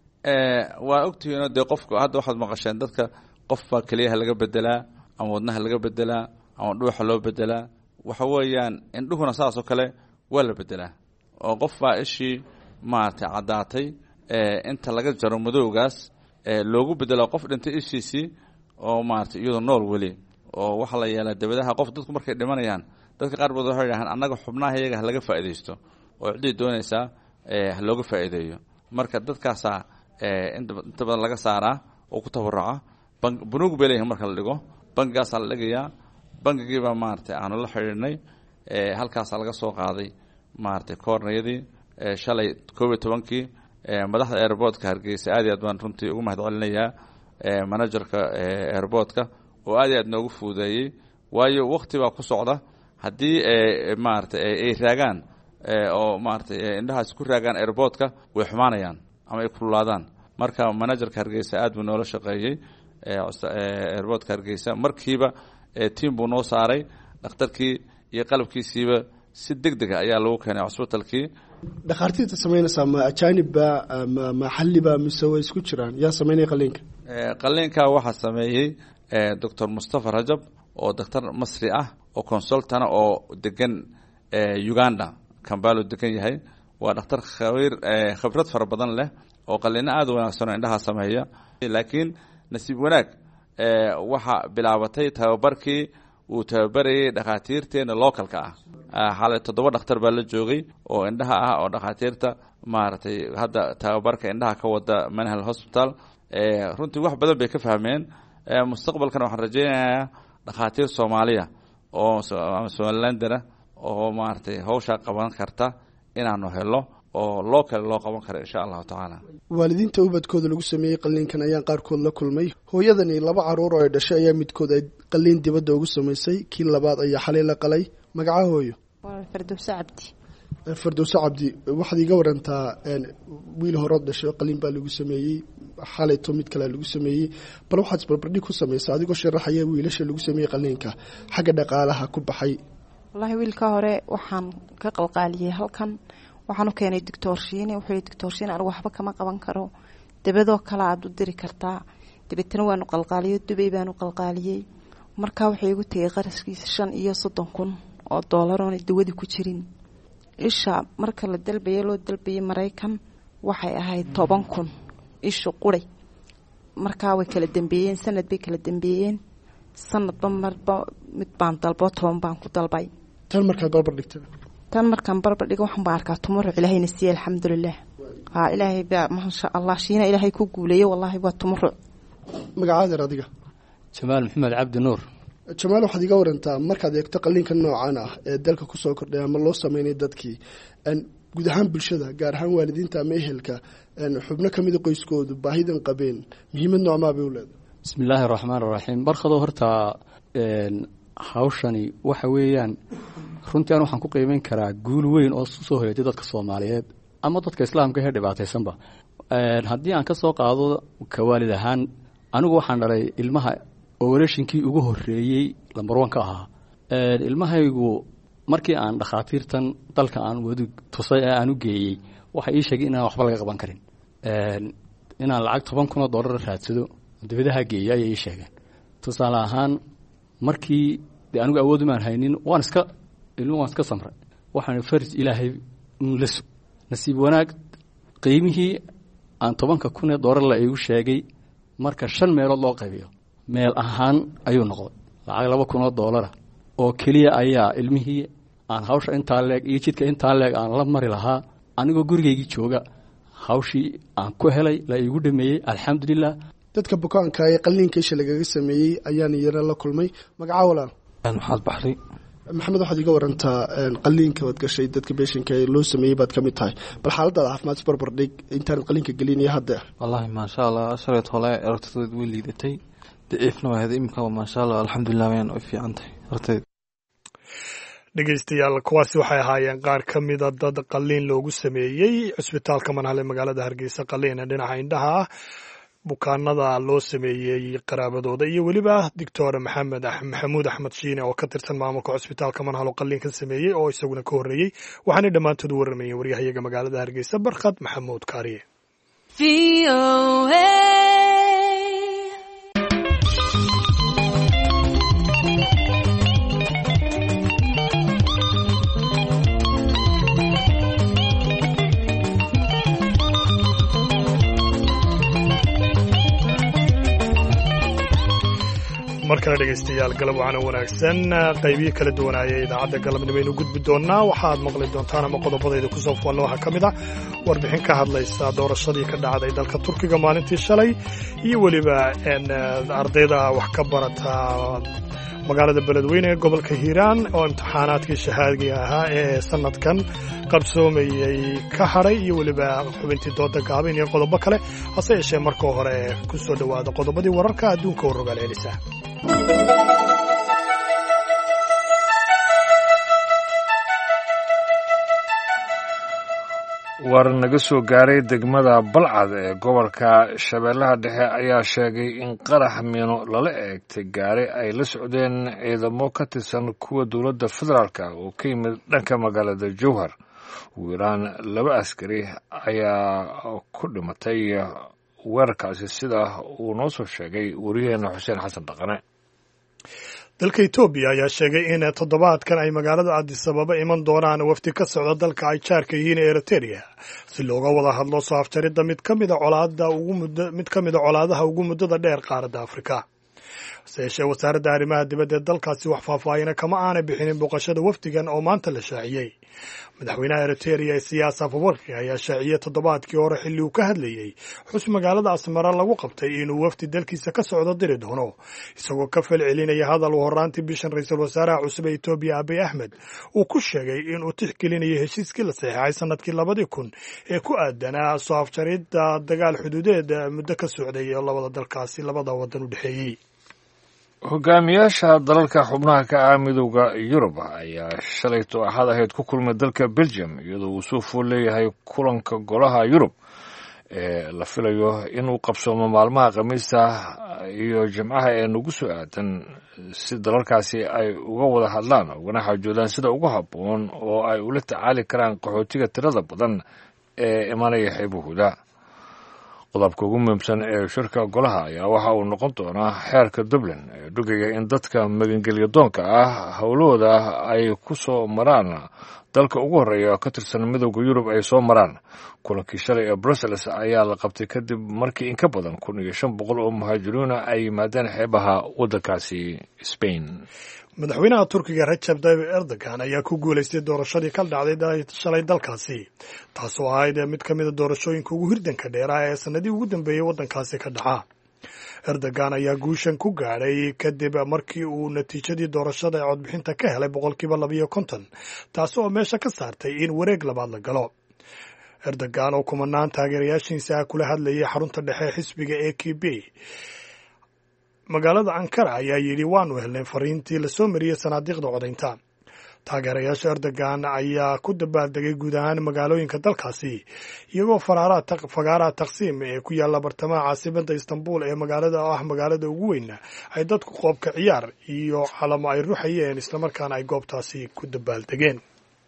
waa ogtihiinoo dee qofku hadda waxaad maqasheen dadka qof baa keliyaha laga bedelaa ama wadnaha laga bedelaa ama dhuuxa loo bedelaa waxa weeyaan indhuhuna saasoo kale waa la bedelaa oo qof baa ishii maaragtay caddaatay inta laga jaro madowgaas loogu bedelo qof dhintay ishiisii oo maaragtay iyadoo nool weli oo waxaa la yeelaa dabadaha qof dadku markay dhimanayaan dadka qaar baad waxay dhahaan annaga xubnaha iyaga ha laga faa'iidaysto oo ciddii doonaysaa ha looga faa'iideeyo marka dadkaasaa inta badan laga saaraa oo ku tabaruca banuug bay leeyihin marka la dhigo bangigaasaa la dhigayaa bangigiibaa maaragtay aanu la xidhiidhnay halkaasaa laga soo qaaday maaragtay koornayadii shalay koob iyo tobankii madaxda airboortka hargeysa aad iyo aad baan runtii ugu mahad celinayaa managerka airboortka oo aad iyo aad noogu fuudeeyey waayo wakti baa ku socda haddii maaragtay ay raagaan oo maaragtay indhahaas ku raagaan airboortka way xumaanayaan ama ay kululaadaan marka managerka hargeysa aad buu noola shaqeeyey airboortka hargeysa markiiba tiam buu noo saaray dhakhtarkii iyo qalabkiisiiba si deg dega ayaa lagu keenay cusbitalkii dhakhaartiirta samaynaysaa ma ajaanibba ma maxalliba mise way isku jiraan yaa samaynaya qaliinka qaliinka waxaa sameeyey doctor mustafa rajab oo doctor masri ah oo consultana oo degan uganda kambalo degan yahay waa dhakhtar khabiir khibrad fara badan leh oo qaliino aada u wanaagsan oo indhaha sameeya laakiin nasiib wanaag waxaa bilaabatay tababarkii uu tababarayay dhakhaatiirteena localka ah xalay toddoba dhakhtar baa la joogay oo indhaha ah oo dhakhaatiirta maaragtay hadda tababarka indhaha ka wada manhal hospital runtii wax badan bay ka fahmeen mustaqbalkana waxaan rajaynayaa dhakhaatiir soomaaliya oo somalilandana oo maaragtay hawshaa qaban karta inaanu helo oo local loo qaban karo insha allahu tacaala waalidiinta ubadkooda lagu sameeyey qaliinkan ayaan qaarkood la kulmay hooyadani laba caruur oo ay dhashay ayaa midkood ay qaliin dibadda ugu samaysay kii labaad ayaa xalay la qalay magaca hooyo fardowso cabdi fardowso cabdi waxaad iga warantaa wiil horood dhashay qaliin baa lagu sameeyey xalayto mid kale lagu sameeyey bal waxaad isbarbardhig ku samaysaa adigoo sharaxaya wiilasha lagu sameeyey qaliinka xagga dhaqaalaha ku baxay wallaahi wiilka hore waxaan ka qalqaaliyey halkan waxaan u keenay doctorshiine wuxuu yidhi doctorshiine anigu waxba kama qaban karo dabadoo kale aada u diri kartaa dabeetana waanu qalqaaliyo dubay baanu qalqaaliyey markaa waxay igu tegay qarashkiisa shan iyo soddon kun oo doolar oona dawadi ku jirin isha marka la dalbaya loo dalbayay maraykan waxay ahayd toban kun isha quray markaa way kala dambeeyeen sanad bay kala dambeeyeen sanadba marba mid baan dalbo toban baan ku dalbay tan markaad barbar dhigta tan markaan barbar dhigo waxaan baa arkaa tumuruc ilaahayna siiyey alxamdulilah haa ilaahay baa maasha allah shiina ilaahay ku guuleeyey wallaahi waa tumuruc magacaadeer adiga jamaal maxamed cabdi nuur jamaal waxaad iga warantaa markaad eegto qaliinka noocan ah ee dalka kusoo kordhay ama loo sameynay dadkii guud ahaan bulshada gaar ahaan waalidiinta ama ehelka xubno ka mida qoyskoodu baahidan qabeen muhiimad noocmaa bay u leedahay bismi illaahi araxmaan araxiim barkadoo horta hawshani waxa weeyaan runtii an waxaan ku qiimeyn karaa guul weyn oo soo hoyatay dadka soomaaliyeed ama dadka islaamka ee dhibaataysanba haddii aan ka soo qaado ka waalid ahaan anigu waxaan dhalay ilmaha operatinkii ugu horeeyey lambar one ka ahaa ilmahaygu markii aan dhakhaatiirtan dalka aan wadi tusay ee aan u geeyey waxay ii sheegay inaan waxba laga qaban karin inaan lacag toban kun oo dollar raadsado dabadaha geeya ayay ii sheegeen tusaale ahaan markii de anigu awoodumaan haynin waan iska ilmo waan iska samray waxaan farj ilaahay la sug nasiib wanaag qiimihii aan tobanka kun ee dollar la igu sheegay marka shan meelood loo qaybiyo meel ahaan ayuu noqday lacag laba kun oo dollara oo keliya ayaa ilmihii aan hawsha intaa leeg iyo jidka intaa leeg aan la mari lahaa anigoo gurigaygii jooga hawshii aan ku helay la iigu dhameeyey alxamdulilah. dadka bukaanka ee qalliinka isha lagaga sameeyey ayaan yara la kulmay. magaca walaal maxaad baxri maxamed waxaad iga warantaa qalliinka waad gashay dadka beeshinka ee loo sameeyey baad ka mid tahay bal xaaladaada caafimaad isbarbar dhig intaan qalliinka gelin iyo hadda. wallaahi maasha allah shareed hole aragtidood way liidatay daciifna waa hada imika maasha allah alxamdulilah wayaan u fiican tahay aragtid. dhegeystayaal kuwaasi waxay ahaayeen qaar ka mida dad qalliin loogu sameeyey cusbitaalka manhal ee magaalada hargeysa qalliin ee dhinaca indhaha ah bukaanada loo sameeyey qaraabadooda iyo weliba doctor maxamed maxamuud axmed shiine oo ka tirsan maamulka cusbitaalka manhal oo qalliinkan sameeyey oo isaguna ka horreeyey waxaanay dhammaantood u warramayeen waryahayaga magaalada hargeysa barkhad maxamuud kaariye. markale dhegeystayaal galab wacana wanaagsan qaybiyo kala duwanaayay idaacadda galabnimo aynu gudbi doonnaa waxaad maqli doontaan ama qodobadayda kusoo fuulna waxaa ka mid ah warbixin ka hadlaysa doorashadii ka dhacday dalka turkiga maalintii shalay iyo weliba ardayda wax ka barata magaalada beledweyne ee gobolka hiiraan oo imtixaanaadkii shahaadiga ahaa ee sanadkan qabsoomayey ka hadhay iyo weliba xubintii dooda gaaban iyo qodobo kale hase yeeshee marka hore ku soo dhowaada qodobadii wararka adduunka oo rogaal celisa. war naga soo gaaray degmada balcad ee gobolka shabeellaha dhexe ayaa sheegay in qarax miino lala eegtay gaari ay la socdeen ciidamo ka tirsan kuwa dowladda federaalka oo ka yimid dhanka magaalada jowhar ugu yaraan laba askari ayaa ku dhimatay weerarkaasi sida uu noo soo sheegay wariyaheena xuseen xasan dhaqane. dalka etoobiya ayaa sheegay in toddobaadkan ay magaalada addis ababa iman doonaan wafdi ka socda dalka ay jaarka yihiin ee eritrea si looga wada hadlo soo afjaridda mid ka mida colaada ugu muddo mid ka mida colaadaha ugu muddada dheer qaaradda afrika. hase yeeshee wasaaradda arrimaha dibadda ee dalkaasi wax faahfaahina kama aanay bixinin booqashada wafdigan oo maanta la shaaciyey. madaxweynaha eritrea siyaas afawarki ayaa shaaciyey toddobaadkii hore xilli uu ka hadlayey xus magaalada asmara lagu qabtay inuu wafdi dalkiisa ka socdo diri doono isagoo ka fal celinaya hadal uu horraantii bishan ra-iisul wasaaraha cusub ee etoobiya abiy axmed uu ku sheegay inuu tixgelinayo heshiiskii la saxeexay sanadkii labadii kun ee ku aadanaa soo afjaridda dagaal xuduudeed muddo ka socday oo labada dalkaasi labada waddan u dhexeeyey. hogaamiyaasha dalalka xubnaha ka ah midowda yurub ayaa shalayto axad ahayd ku kulmay dalka belgium iyadoo uu soo fool leeyahay kulanka golaha yurub ee la filayo inuu qabsoomo maalmaha khamiista iyo jimcaha ee nagu soo aadan si dalalkaasi ay uga wada hadlaan ugana xaajoodaan sida ugu habboon oo ay ula tacaali karaan qaxootiga tirada badan ee imanaya xeebahooda. qodobka ugu muhiimsan ee shirka golaha ayaa waxa uu noqon doonaa xeerka dublin ee dhugaya in dadka magangelyo doonka ah howlahooda ay ku soo maraan dalka ugu horreeya oo ka tirsan midowda yurub ay soo maraan. kulankii shalay ee brussels ayaa la qabtay kadib markii in ka badan kun iyo shan boqol oo muhaajiriina ay yimaadeen xeebaha waddankaasi Spain. madaxweynaha turkiga rajab tayyip erdogan ayaa ku guulaystay doorashadii ka dhacday shalay dalkaasi taasoo ahayd mid ka mida doorashooyinka ugu hirdanka dheeraa ee sanadii ugu dambeeyey waddankaasi ka dhaca. erdogan ayaa guushan ku gaadhay kadib markii uu natiijadii doorashada ee codbixinta ka helay boqolkiiba labiyo konton taasi oo meesha ka saartay in wareeg labaad la galo. erdogan oo kumanaan taageerayaashiisa ah kula hadlayay xarunta dhexe xisbiga a k b magaalada ankara ayaa yidhi waanu helnay fariintii lasoo mariyey sanaadiiqda codaynta. taageerayaasha erdogan ayaa ku dabaaldegay guud ahaan magaalooyinka dalkaasi iyagoo fagaaraha taqsiim ee ku yaalla bartamaha caasimadda istanbul ee magaalada oo ah magaalada ugu weyna ay dadku qoobka ciyaar iyo calamo ay ruxayeen islamarkaana ay goobtaasi ku dabaaldegeen.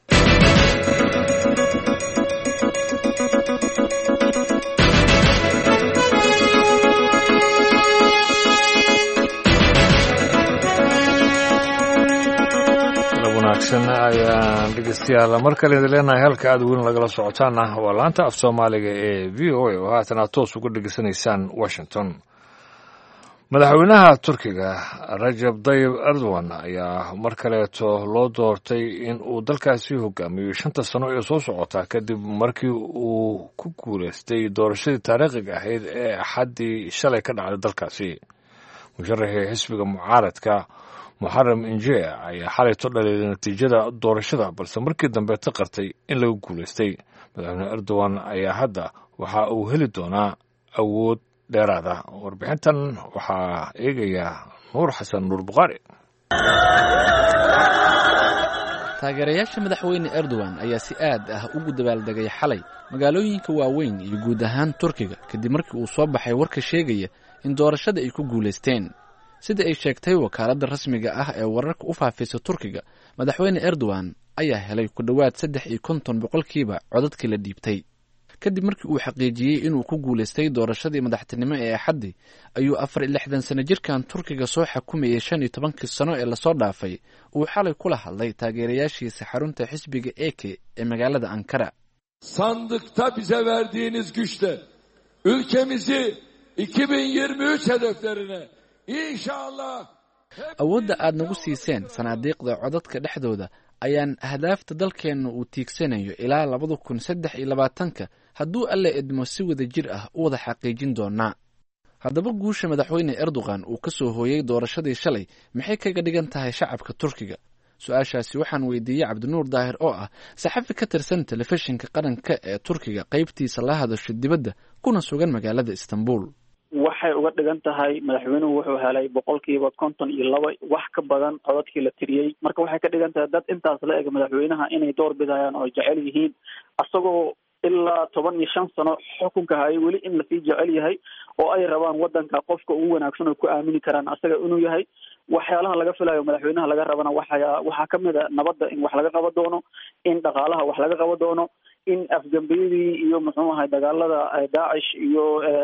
ayaan dhegeystayaal mar kale idin leenahay halka aad weyn lagala socotaana waa laanta af soomaaliga ee v o a oo haatan aad toos uga dhegeysanaysaan washington. madaxweynaha turkiga rajab tayyib erdogan ayaa mar kaleeto loo doortay in uu dalkaasi hogaamiyo shanta sano ee soo socota kadib markii uu ku guulaystay doorashadii taariikhiga ahayd ee axaddii shalay ka dhacday dalkaasi musharaxii xisbiga mucaaradka muxaram inje ayaa xalayto dhaleelay natiijada doorashada balse markii dambe ta qartay in lagu guulaystay madaxweyne erdogan ayaa hadda waxa uu heli doonaa awood dheeraada. warbixintan waxaa eegaya nuur xasan nuur bukhaari. taageerayaasha madaxweyne erdogan ayaa si aad ah ugu dabaaldegay xalay magaalooyinka waaweyn iyo guud ahaan turkiga kadib markii uu soo baxay warka sheegaya in doorashada ay ku guulaysteen. sida ay sheegtay wakaaladda rasmiga ah ee wararka u faafisa turkiga, madaxweyne erdogan ayaa helay ku dhowaad saddex iyo konton boqolkiiba codadkii la dhiibtay. kadib markii uu xaqiijiyey inuu ku guulaystay doorashadii madaxtinimo ee axaddii ayuu afar iyo lixdan sano jirkan turkiga soo xakumayay shan iyo tobankii sano ee lasoo dhaafay uu xalay kula hadlay taageerayaashiisa xarunta xisbiga eke ee magaalada ankara. sandıkta bize verdiğiniz güçle ülkemizi iki bin yirmi üç hedeflerine inşallah awoodda aad nagu siiseen sanaadiiqda codadka dhexdooda ayaan ahdaafta dalkeenna uu tiigsanayo ilaa labada kun saddex iyo labaatanka hadduu alle idmo si wada jir ah u wada xaqiijin doonaa. haddaba guusha madaxweyne erdogan uu ka soo hooyey doorashadii shalay maxay kaga dhigan tahay shacabka turkiga? su-aashaasi waxaan weydiiyey cabdinuur daahir oo ah saxafi ka tirsan telefishinka qaranka ee turkiga qaybtiisa la hadasho dibadda kuna sugan magaalada istanbul. waxay uga dhigan tahay madaxweynuhu wuxuu helay boqolkiiba konton iyo laba wax ka badan codadkii la tiriyey. marka waxay ka dhigan tahay dad intaas la eg madaxweynaha inay door bidayaan oo jecel yihiin asagoo ilaa toban iyo shan sano xukunka hayay weli in lasii jecel yahay oo ay rabaan wadanka qofka ugu wanaagsan oo ku aamini karaan asaga inuu yahay. waxyaalaha laga filayo madaxweynaha laga rabana waxaa waxaa kamid a nabadda in wax laga qaban doono, in dhaqaalaha wax laga qaban doono, in afgambiyadii iyo muxuu ahay dagaalada daacish iyo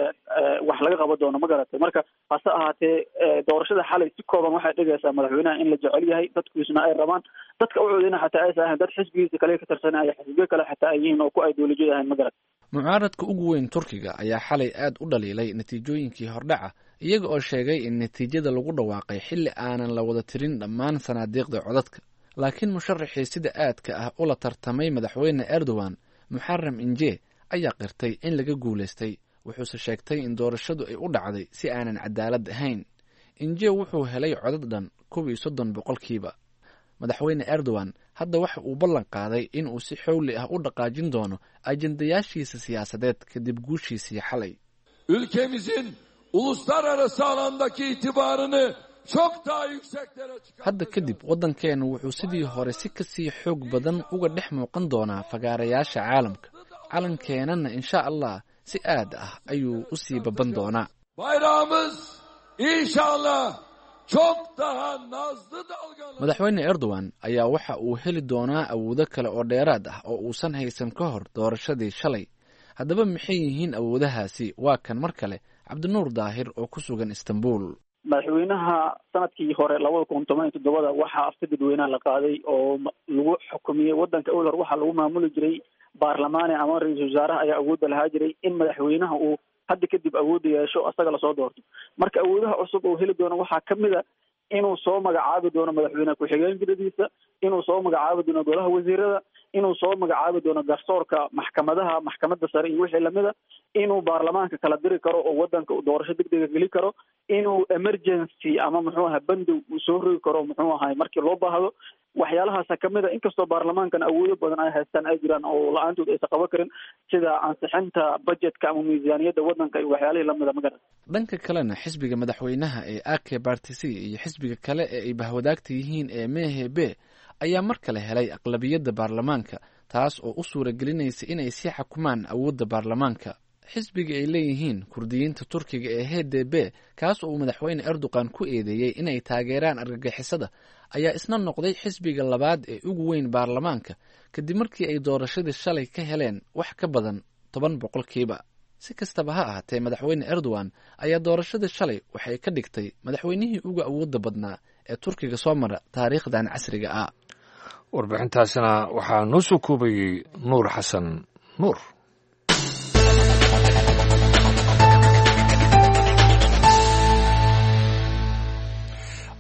wax laga qaban doono ma garatay. marka hase ahaatee doorashada xalay si kooban waxay dhigaysaa madaxweynaha in la jecel yahay, dadkiisuna ay rabaan, dadka u coodina xataa aysa ahayn dad xisbigiisa kale ka tirsan ay xisbiyo kale xataa ay yihiin oo ku ideolojiya ahayn ma garatay. mucaaradka ugu weyn turkiga ayaa xalay aad u dhaliilay natiijooyinkii hordhaca iyaga oo sheegay in natiijada lagu dhawaaqay xilli aanan la wada tirin dhammaan sanaadiiqda codadka. laakiin musharaxii sida aadka ah ula tartamay madaxweyne erdogan muxaram inje ayaa qirtay in laga guulaystay, wuxuuse sheegtay in doorashadu ay u dhacday si aanan cadaalad ahayn. inje wuxuu helay codad dhan kob iyo soddon boqolkiiba. madaxweyne erdogan hadda waxa uu ballan qaaday in uu si xowli ah u dhaqaajin doono ajendayaashiisa siyaasadeed kadib guushiisii xalay. ülkemizin uluslararası alandaki itibarını çok daha yükseklere çıkartacağız. hadda kadib waddankeenu wuxuu sidii hore si kasii xoog badan uga dhex muuqan doonaa fagaarayaasha caalamka. calankeenana insha allah si aad ah ayuu u sii baban doonaa. bayrağımız inşallah çok daha nazlı dalgalı. madaxweyne erdogan ayaa waxa uu heli doonaa awoodo kale oo dheeraad ah oo uusan haysan ka hor doorashadii shalay. haddaba maxay yihiin awoodahaasi? waa kan mar kale cabdinuur daahir oo ku sugan istanbul. madaxweynaha sanadkii hore labada kun toban iyo toddobada waxaa afti dadweynaha la qaaday oo lagu xukumiyey wadanka awal hore waxaa lagu maamuli jiray baarlamaane ama ra-iisul wasaaraha ayaa awoodda lahaa jiray in madaxweynaha uu hadda kadib awoodda yeesho asaga lasoo doorto. marka awoodaha cusub oo heli doono waxaa kamid a inuu soo magacaabi doono madaxweyne ku-xigeenkadiisa, inuu soo magacaabi doono golaha wasiirada, inuu soo magacaabi doono garsoorka maxkamadaha maxkamadda sare iyo wixii lamida, inuu baarlamaanka kala diri karo oo wadanka doorasho degdega geli karo, inuu emergency ama muxuu ahay bandow uu soo rogi karo muxuu ahay markii loo baahdo. waxyaalahaasa kamid a inkastoo baarlamaankan awoodo badan ay haystaan ay jiraan oo la-aantood aysan qaban karin sida ansixinta budgetka ama miisaaniyadda wadanka iyo waxyaalihii lamida magaran. dhanka kalena xisbiga madaxweynaha ee ake partisi iyo xisbiga kale ee ay bahwadaagta yihiin ee mehebe ayaa mar kale helay aqlabiyadda baarlamaanka, taas oo u suura gelinaysa inay sii xakumaan awoodda baarlamaanka. xisbiga ay leeyihiin kurdiyiinta turkiga ee h d b kaas oo uu madaxweyne erdogan ku eedeeyey inay taageeraan argagixisada ayaa isna noqday xisbiga labaad ee ugu weyn baarlamaanka kadib markii ay doorashadii shalay ka heleen wax ka badan toban boqolkiiba. si kastaba ha ahaatee madaxweyne erdogan ayaa doorashadii shalay waxay ka dhigtay madaxweynihii ugu awoodda badnaa ee turkiga soo mara taariikhdan casriga ah. warbixintaasina waxaa noo soo koobayey nuur xasan nuur.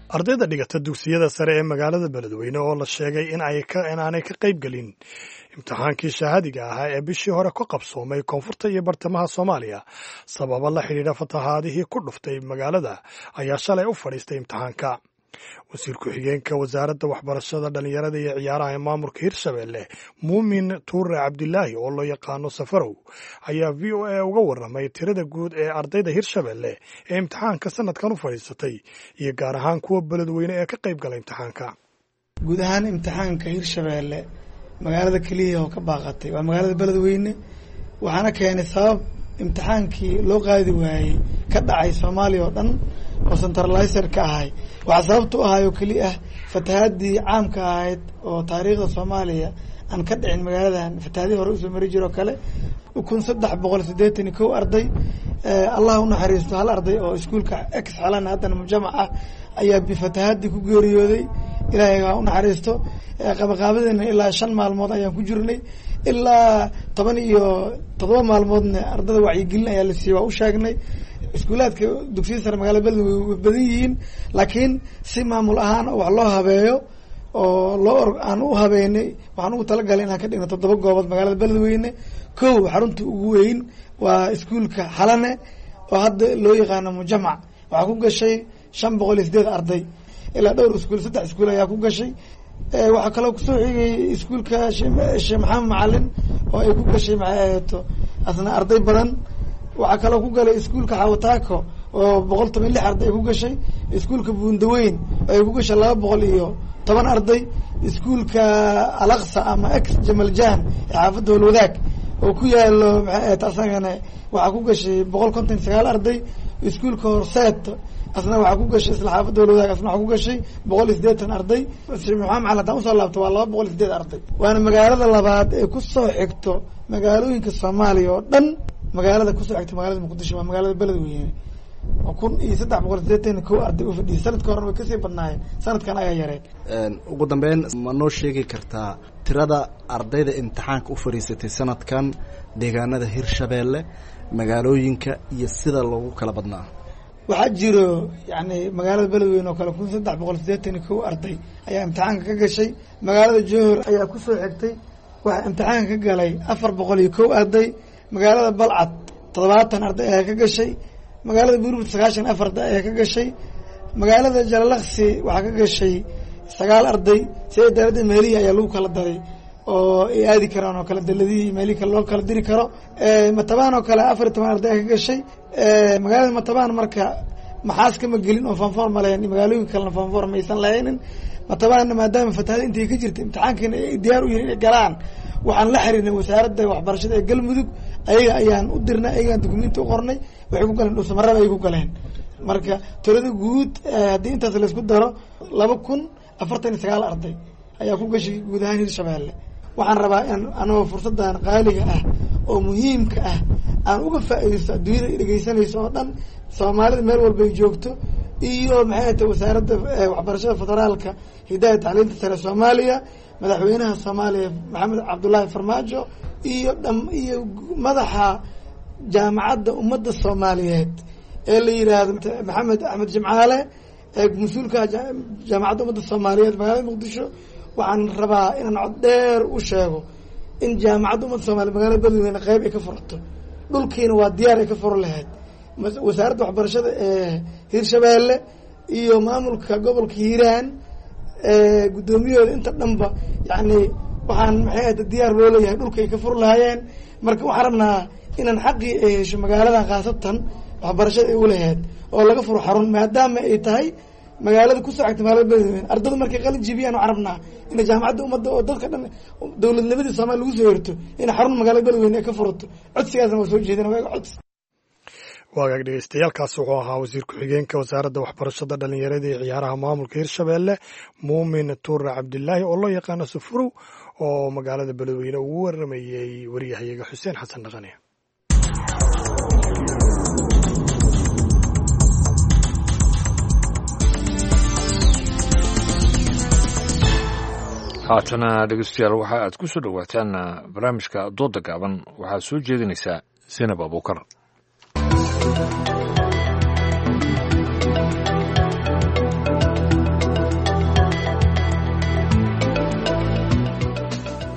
ardayda dhigata dugsiyada sare ee magaalada beledweyne oo la sheegay in aanay ka qayb gelin imtixaankii shahaadiga ahaa ee bishii hore ka qabsoomay koonfurta iyo bartamaha soomaaliya sababa la xidhiidha fatahaadihii ku dhuftay magaalada ayaa shalay u fadhiistay imtixaanka wasiir ku-xigeenka wasaaradda waxbarashada dhallinyarada iyo ciyaaraha ee maamulka hirshabeelle muumin tuure cabdilaahi oo loo yaqaano safarow ayaa v o a uga warramay tirada guud ee ardayda hirshabeelle ee imtixaanka sanadkan u fadhiisatay iyo gaar ahaan kuwa beledweyne ee ka qayb gala imtixaanka guud ahaan imtixaanka hirshabeelle magaalada keliya oo ka baaqatay waa magaalada beledweyne waxaana keenay sabab imtixaankii loo qaadi waayey ka dhacay soomaaliya oo dhan oo centralizer ka ahay waxaa sababta u ahay oo keli ah fatahaadii caamka ahayd oo taariikhda soomaaliya aan ka dhicin magaaladan fatahaadii hore usoo mari jiro kale kun saddex boqol siddeetan iyo kow arday allah u naxariisto hal arday oo iskuolka ex xalan haddana mujamac ah ayaa bifatahaadii ku geeriyooday ilaahay ha u naxariisto qabaqaabadeenna ilaa shan maalmood ayaan ku jirnay ilaa toban iyo toddoba maalmoodna ardada wacyigelin ayaa la siiyey waa u sheegnay iskuulaadka dugsiyada sare magaalada beledweyne way badan yihiin laakiin si maamul ahaan wax loo habeeyo oo loo aan u habeynay waxaan ugu talagalay inaan ka dhigno toddoba goobood magaalada beledweyne kow xarunta ugu weyn waa iskuolka xalane oo hadda loo yaqaano mujamac waxaa ku gashay shan boqol iyo sideed arday ilaa dhowr iskuul saddex iskuul ayaa ku gashay waxaa kaloo kusoo xigay iskuolka sheekh maxamed macalin oo ay ku gashay maxay ahato asna arday badan waxaa kaloo ku galay iskuolka xawataako oo boqol toban lix arday ay ku gashay iskuolka buundaweyn oo ay ku gashay laba boqol iyo toban arday iskuolka alaqsa ama ex jamaljan ee xaafadda holwadaag oo ku yaalo maxay ahato asagana waxaa ku gashay boqol konton sagaal arday iskuolka horseet asna waxaa ku gashay isla xaafadda holwadaag asna waxaa ku gashay boqol iyo siddeetan arday sheekh maxamed macalin haddaan usoo laabto waa laba boqol iyo sideed arday waana magaalada labaad ee kusoo xigto magaalooyinka soomaaliya oo dhan magaalada kusoo xigta magaalada muqdisho waa magaalada beledweyne oo kun iyo saddex boqol sideetan kow arday u fadhiyay sanadka horena way kasii badnaayeen sanadkan ayaa yareen ugu dambeyn ma noo sheegi kartaa tirada ardayda imtixaanka u fadhiisatay sanadkan deegaanada hirshabeelle magaalooyinka iyo sida loogu kala badnaa waxaa jiro yani magaalada beledweyne oo kale kun saddex boqol siddeetan iyo kow arday ayaa imtixaanka ka gashay magaalada johor ayaa kusoo xigtay waxaa imtixaanka ka galay afar boqol iyo kow arday magaalada balcad toddobaatan arday ayaa ka gashay magaalada burburd sagaashan afar arday ayaa ka gashay magaalada jalalaqsi waxaa ka gashay sagaal arday sida daalada meelihii ayaa lagu kala daray oo ay aadi karaan oo kale daladihii meelihii kale loo kala diri karo matabaan oo kale afar iyo toban arday ayaa ka gashay magaalada matabaan marka maxaas kama gelin oo fanfoor ma lahayn magaalooyinka kalena fanfoor maysan lahaynin matabaanna maadaama fatahaada intay ka jirta imtixaankiina ay diyaar u yihiin inay galaan waxaan la xiriirnay wasaaradda waxbarashada ee galmudug ayaga ayaan u dirnay ayagaan dukumenti u qornay waxay ku galeen dhuusamarada ay ku galeen marka tirada guud haddii intaas laysku daro laba kun afartan iyo sagaal arday ayaa ku gashay guud ahaan hirshabeelle waxaan rabaa in anagoo fursaddan qaaliga ah oo muhiimka ah aan uga faa'iidaysto adduunyada dhegeysanayso oo dhan soomaalida meel walbay joogto iyo maxay ta wasaaradda waxbarashada federaalka hidaaya tacliinta sare soomaaliya madaxweynaha soomaaliya maxamed cabdullaahi farmaajo iyo dham iyo madaxa jaamacadda ummadda soomaaliyeed ee la yidhaahdo maxamed axmed jimcaale ee mas-uulka jaamacadda ummadda soomaaliyeed magaalada muqdisho waxaan rabaa inaan cod dheer u sheego in jaamacadda ummadda soomaliya magaalada beledweyne qeyb ay ka furato dhulkiina waa diyaar ay ka furo lahayd wasaaradda waxbarashada ee hirshabeelle iyo maamulka gobolka hiiraan guddoomiyahooda inta dhanba yani waxaan maxay ahda diyaar loo leeyahay dhulka ay ka fur lahaayeen marka waxaan rabnaa inaan xaqii ay hesho magaaladan khaasatan waxbarashada ay ulahayd oo laga furo xarun maadaama ay tahay magaalada kusoo xigta magaalada beledweyne ardada markay qalin jibiyaan waxaan rabnaa ina jaamacadda ummadda oo dadka dhan dowladnimadii soomaaliya lagu soo herto in xarun magaalada beledweyne ay ka furato codsigaasna waa soo jeedin waaga codsi waagaag dhegeystayaaalkaas wuxuu ahaa wasiir ku-xigeenka wasaaradda waxbarashada dhallinyarada iyo ciyaaraha maamulka hirshabeelle muumin tuure cabdilaahi oo loo yaqaano safurow oo magaalada beledweyne ugu waramayey waryahayaga xuseen xasan dhaqane haatana dhegeystayaal waxa aad ku soo dhowaataan barnaamijka dooda gaaban waxaad soo jeedinaysaa sinab abuukar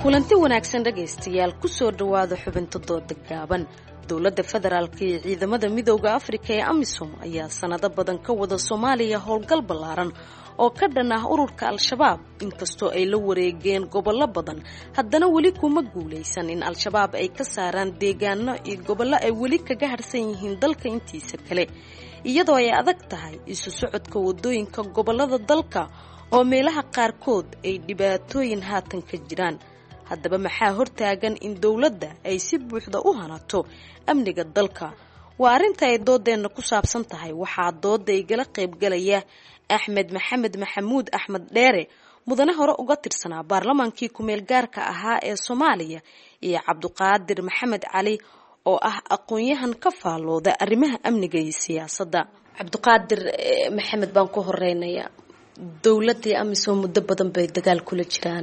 kulanti wanaagsan dhagaystayaal kusoo dhawaada xubinta dooda gaaban. dowladda federaalka iyo ciidamada midowda afrika ee amisom ayaa sanado badan ka wada soomaaliya howlgal ballaaran oo ka dhan ah ururka al-shabaab. inkastoo ay la wareegeen gobollo badan, haddana weli kuma guulaysan in al-shabaab ay ka saaraan deegaano iyo gobollo ay weli kaga harsan yihiin dalka intiisa kale, iyadoo ay adag tahay isu socodka wadooyinka gobollada dalka oo meelaha qaarkood ay dhibaatooyin haatan ka jiraan. haddaba maxaa hortaagan in dowladda ay si buuxda u hanato amniga dalka? waa arrinta ay doodeenna ku saabsan tahay. waxaa dooda igala qaybgalaya axmed maxamed maxamuud axmed dheere, mudane hore uga tirsanaa baarlamaankii kumeel gaarka ahaa ee soomaaliya, iyo cabdiqaadir maxamed cali oo ah aqoon-yahan ka faallooda arrimaha amniga iyo siyaasadda. cabdiqaadir maxamed baan ku horeynaya. dowladii amisom muddo badan bay dagaal kula jiraan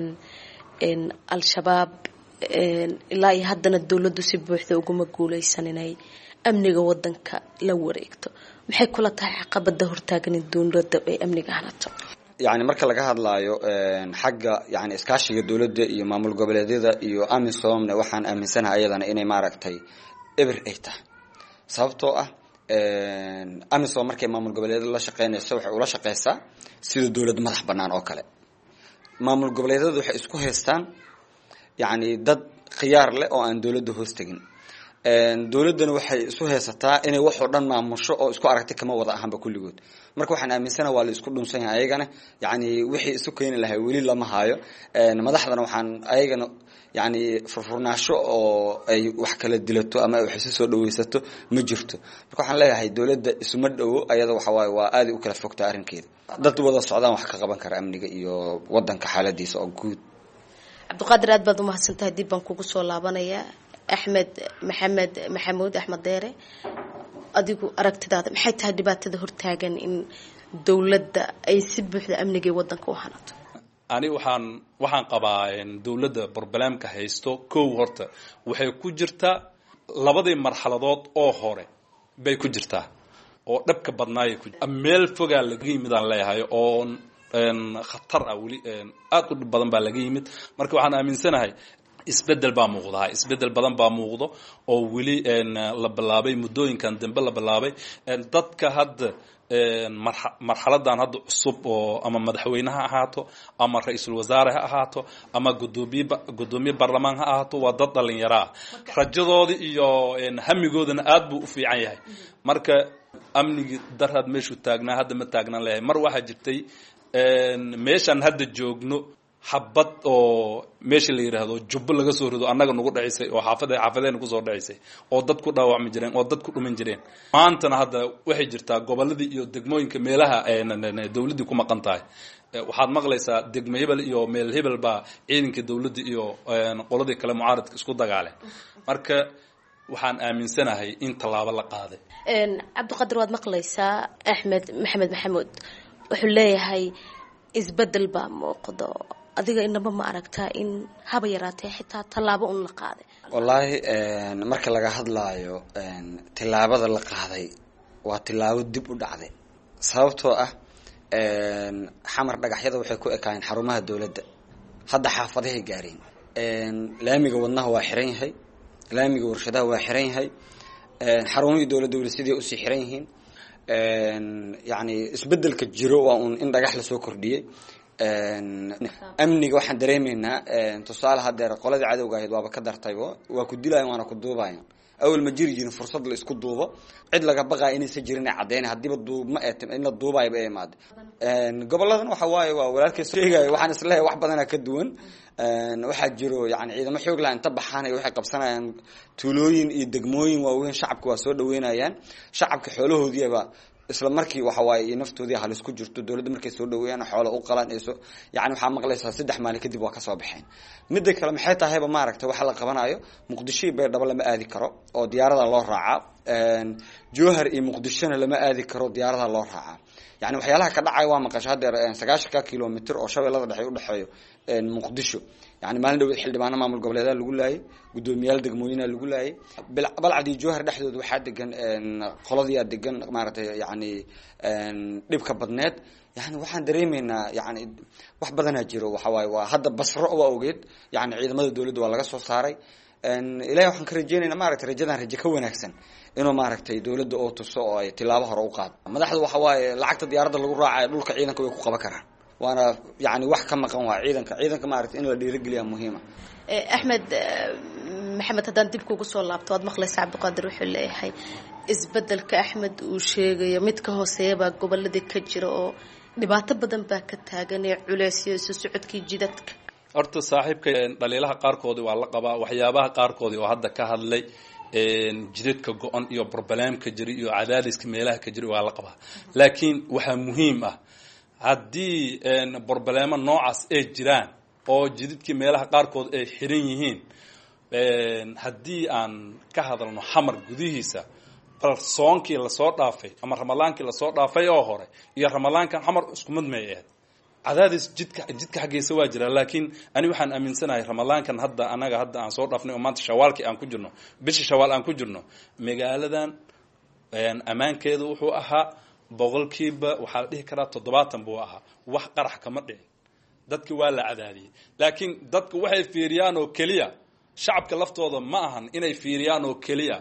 al-shabaab, ilaa iyo haddana dowladdu si buuxda uguma guulaysan inay amniga wadanka la wareegto. maxay kula tahay caqabada hortaagan in dowladda ay amniga hanato? yani marka laga hadlaayo xagga yani iskaashiga dowladda iyo maamul goboleedyada iyo amisomna waxaan aaminsanahay ayadana inay maaragtay eber ay tahay. sababtoo ah amisom markay maamul goboleedyada la shaqeynayso waxay ula shaqeysaa sida dowlad madax bannaan oo kale. maamul goboleedyadu waxay isku haystaan yani dad khiyaar leh oo aan dowladda hoos tegin. dowladdana waxay isu haysataa inay wax oo dhan maamusho oo isku aragti kama wada ahanba kulligood. marka waxaan aaminsanahay waa la isku dhunsan yahay ayagana, yani wixii isu keeni lahay weli lama hayo. madaxdana waxaan ayagana yani furfurnaasho oo ay wax kala dilato ama wax isu soo dhaweysato ma jirto. marka waxaan leeyahay dowladda isuma dhowo, ayada waxa waaye waa aad u kala fogta arrinkeeda. dad wada socdaan wax ka qaban kara amniga iyo wadanka xaaladiisa oo guud. cabdiqaadir aad baad umahadsantahay. dib baan kugu soo laabanaya. axmed maxamed maxamuud axmed deere, adigu aragtidaada maxay tahay dhibaatada hortaagan in dowladda ay si buuxda amniga wadanka u hanato? ani waxaan waxaan qabaa dowladda barnaamijka haysto kow horta waxay ku jirtaa labadii marxaladood oo hore bay ku jirtaa oo dhabka badnaay ku meel fogaa laga yimid aan leeyahay oo khatar ah weli aad u dhib badan baa laga yimid. marka waxaan aaminsanahay isbedel baa muuqda, isbedel badan baa muuqdo oo weli la bilaabay muddooyinkan dambe la bilaabay. dadka hadda marxaladan hadda cusub oo ama madaxweyne ha ahaato ama ra-iisul wasaare ha ahaato ama gudoomiye gudoomiye baarlamaan ha ahaato waa dad dhalinyaro ah. rajadooda iyo hamigoodana aad buu u fiican yahay. marka amnigi darad meeshu taagnaa hadda ma taagnaan leeyahay. mar waxaa jirtay meeshaan hadda joogno xabad oo meesha la yiraahdo jubbo laga soo rido annaga nagu dhacisay oo xaafada xaafadeena ku soo dhacisay oo dad ku dhaawacmi jireen oo dad ku dhumin jireen. maantana hadda waxay jirtaa goboladii iyo degmooyinka meelaha dawladdu ku maqan tahay. waxaad maqlaysaa degmo hebel iyo meel hebel baa ciidanka dawladda iyo qoladii kale mucaaradka isku dagaaleen. marka waxaan aaminsanahay in tallaabo la qaaday. cabdiqaadir waad maqlaysaa. axmed maxamed maxamuud wuxuu leeyahay isbedel baa muuqdo. adiga inaba ma aragtaa in haba yaraatee xitaa tallaabo un la qaaday? wallaahi marka laga hadlaayo tillaabada la qaaday waa tillaabo dib u dhacday. sababtoo ah xamar dhagaxyada waxay ku ekaayeen xarumaha dowladda, hadda xaafadahay gaareen. laamiga wadnaha waa xiran yahay, laamiga warshadaha waa xiran yahay, xarumihii dowladda weli sidii usii xiran yihiin. yani isbedelka jiro waa un in dhagax lasoo kordhiyey. amniga waxaan dareemaynaa tusaale hadeer qoladii cadowga ahayd waaba ka dartaybo, waa ku dilayan waana ku duubayan. awal ma jiri jirin fursad la isku duubo, cid laga baqaa inaysan jirin caddeyn hadiiba duubma in la duubayba ee imaada. goboladan waxa waaye waa walaalkay sheegaya, waxaan isleeyahay wax badana ka duwan. waxaa jiro yani ciidamo xoog la inta baxaanay waxay qabsanayaan tuulooyin iyo degmooyin waaweyn. shacabka waa soo dhaweynayaan, shacabka xoolahoodiiba isla markii waxa waaye naftoodii halis ku jirto. dawladda markay soo dhaweeyaan xoolo u qalan ee soo yani waxa maqlaysaa saddex maalin kadib waa ka soo baxeen. midda kale maxay tahayba maaragtay waxa la qabanayo muqdisho bay dhab lama aadi karo oo diyaarada loo raacaa. jowhar iyo muqdishona lama aadi karo diyaaradaha loo raacaa yani waxyaalaha ka dhacay waa maqasho haddeer sagaashanka kilomitr oo shabeellada dhexe udhexeeyo muqdisho yani maalin dhaweed xildhibaano maamul goboleedaa lagu laayay guddoomiyaal degmooyinaa lagu laayay balcad iyo jowhar dhexdooda waxaa degan qoladiyaa degan maaragtay yani dhibka badneed yani waxaan dareemeynaa yani wax badanaa jiro waxawaaye waa hadda basro waa ogeed yani ciidamada dowladda waa laga soo saaray ilahay waxaan ka rajeynayna maaragtay rajadan raje ka wanaagsan inuu maaragtay dowladda oo tuso oo ay tilaabo hore u qaado madaxda waxa waaye lacagta diyaaradda lagu raacayo dhulka ciidanka way ku qaban karaan waana yani wax ka maqan waa ciidanka ciidanka maaragtay in la dhiirigeliyaa muhiima axmed maxamed haddaan dib kugu soo laabto waad maqlaysa cabdiqaadir wuxuu leeyahay isbedelka axmed uu sheegayo mid ka hooseeyabaa goboladii ka jira oo dhibaato badan baa ka taagan ee culeys iyo isu socodkii jidadka horta saaxiibka dhaliilaha qaarkoodii waa la qabaa waxyaabaha qaarkoodii oo hadda ka hadlay jidadka go-an iyo problemka jira iyo cadaadiska meelaha ka jira waa la qabaa laakiin waxaa muhiim ah haddii problemo noocaas ay jiraan oo jidadkii meelaha qaarkood ay xiran yihiin haddii aan ka hadalno xamar gudihiisa bal soonkii lasoo dhaafay ama ramadaankii lasoo dhaafay oo hore iyo ramadaankan xamar isku mid may ahayd cadaadis jidka jidka xaggiisa waa jira laakiin ani waxaan aaminsanahay ramadaankan hadda anaga hadda aan soo dhaafnay oo maanta shawaalkii aan ku jirno bisha shawaal aan ku jirno magaaladan ammaankeedu wuxuu ahaa boqolkiiba waxaa la dhihi karaa toddobaatan buu ahaa wax qarax kama dhicin dadki waa la cadaadiyey laakiin dadku waxay fiiriyaan oo keliya shacabka laftooda ma ahan inay fiiriyaan oo keliya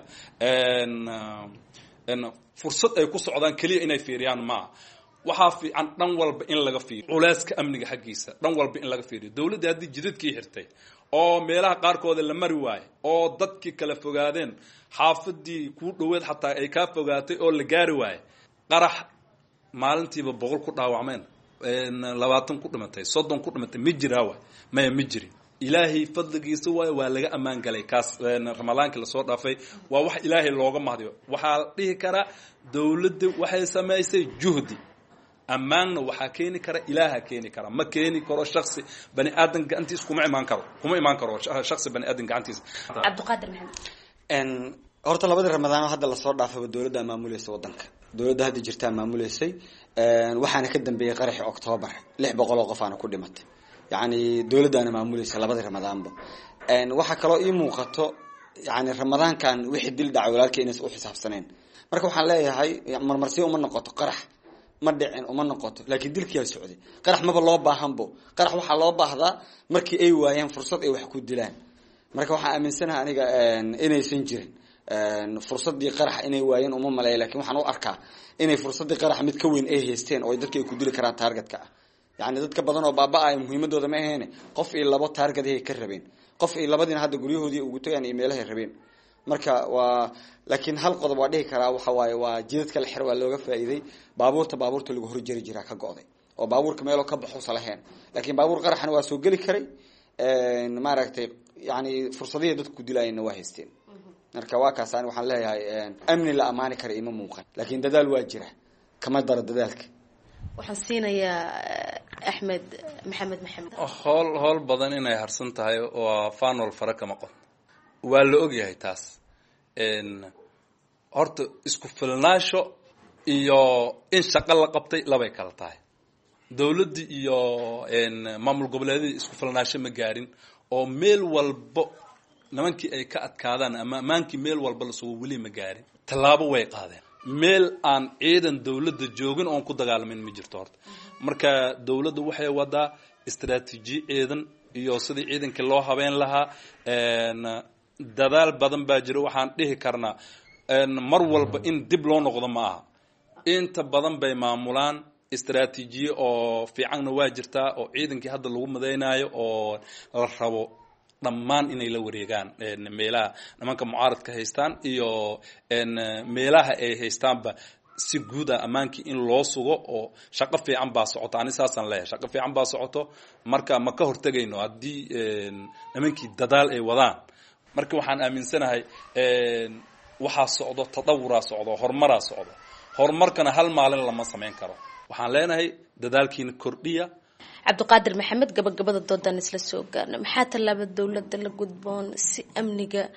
fursad ay ku socdaan keliya inay fiiriyaan maaha waxaa fiican dhan walba in laga fiiriyo culeyska amniga xaggiisa dhan walba in laga fiiriyo dowladda haddii jidadkii xirtay oo meelaha qaarkooda la mari waayo oo dadkii kala fogaadeen xaafadii kuu dhoweed xataa ay kaa fogaatay oo la gaari waayo qarax maalintiiba boqol ku dhaawacmeen labaatan ku dhimatay soddon ku dhimatay ma jiraa waay maya ma jirin ilaahay fadligiisa waay waa laga ammaan galay kaas ramadaankii lasoo dhaafay waa wax ilaahay looga mahdiyo waxaa la dhihi karaa dowladda waxay samaysay juhdi ammaanna waxaa keeni kara ilaaha keeni kara ma keeni karo shaksi bani aadan gacantiisa kuma imaan karo kuma imaan karo shaksi bani aadan gacantiisa cabdiqaadir maxamed horta labadii ramadaano hadda lasoo dhaafayba dowladda maamulaysa wadanka dowladda hadda jirtaa maamuleysay waxaana ka dambeeyey qaraxii octoobar lix boqol oo qof aana ku dhimatay yani dowladdaana maamuleysa labadii ramadaanba waxaa kaloo ii muuqato yani ramadaankan wixii dil dhacay walaalkii inays u xisaabsaneen marka waxaan leeyahay marmarsiyo uma noqoto qarax ma dhicin uma noqoto laakiin dilkiyaa socday qarax maba loo baahanbo qarax waxaa loo baahdaa markii ay waayeen fursad ay wax ku dilaan marka waxaan aaminsanaha aniga inaysan jirin fursadii qarax inay waayeen uma maleeya lakin waxaan u arkaa inay fursadii qarax mid ka weyn ay haysteen oo dadka ay ku dili karaan taargetka ah yani dadka badan oo baaba-ay muhiimadooda ma aheene qof iyo labo taarget ay ka rabeen qof iyo labadiina hadda guryahoodii ugu tagaan iyo meelahay rabeen marka waa laakiin hal qodob waa dhihi karaa waxa waaye waa jidadka la xir waa looga faa'iiday baabuurta baabuurta lagu horjari jiraa ka go'day oo baabuurka meelo ka baxusa lahayn laakiin baabuur qaraxna waa soo geli karay maaragtay yani fursadihii dadku ku dilaayeenna waa haysteen marka waa kaas ani waxaan leeyahay amni la amaani kara ima muuqan laakiin dadaal waa jira kama daro dadaalka waxaan siinayaa axmed maxamed maxamed hool hool badan inay harsan tahay waa fanol fara kama qon waa la ogyahay taas horta isku filnaasho iyo in shaqo la qabtay labay kala tahay dowladda iyo maamul goboleedyada isku filnaasho ma gaarin oo meel walbo nimankii ay ka adkaadaan ama amaankii meel walba lasoo weli ma gaarin tallaabo way qaadeen meel aan ciidan dowladda joogin oon ku dagaalamin ma jirto horta marka dowladda waxay wadaa istaraatiiji ciidan iyo sidii ciidankii loo habeen lahaa dadaal badan baa jira waxaan dhihi karnaa mar walba in dib loo noqdo ma aha inta badan bay maamulaan istaraatiijiye oo fiicanna waa jirtaa oo ciidankii hadda lagu madaynayo oo la rabo dhammaan inay la wareegaan meelaha nimanka mucaaradka haystaan iyo meelaha ay haystaanba si guud ah ammaankii in loo sugo oo shaqo fiican baa socoto ani saasaan leeyahay shaqo fiican baa socoto marka ma ka hortegayno haddii nimankii dadaal ay wadaan marka waxaan aaminsanahay waxaa socdo tadawuraa socdo horumaraa socdo horumarkana hal maalin lama samayn karo waxaan leenahay dadaalkiina kordhiya cabdiqaadir maxamed gabagabada doodaan isla soo gaarna maxaa tallaaba dowladda la gudboon si amniga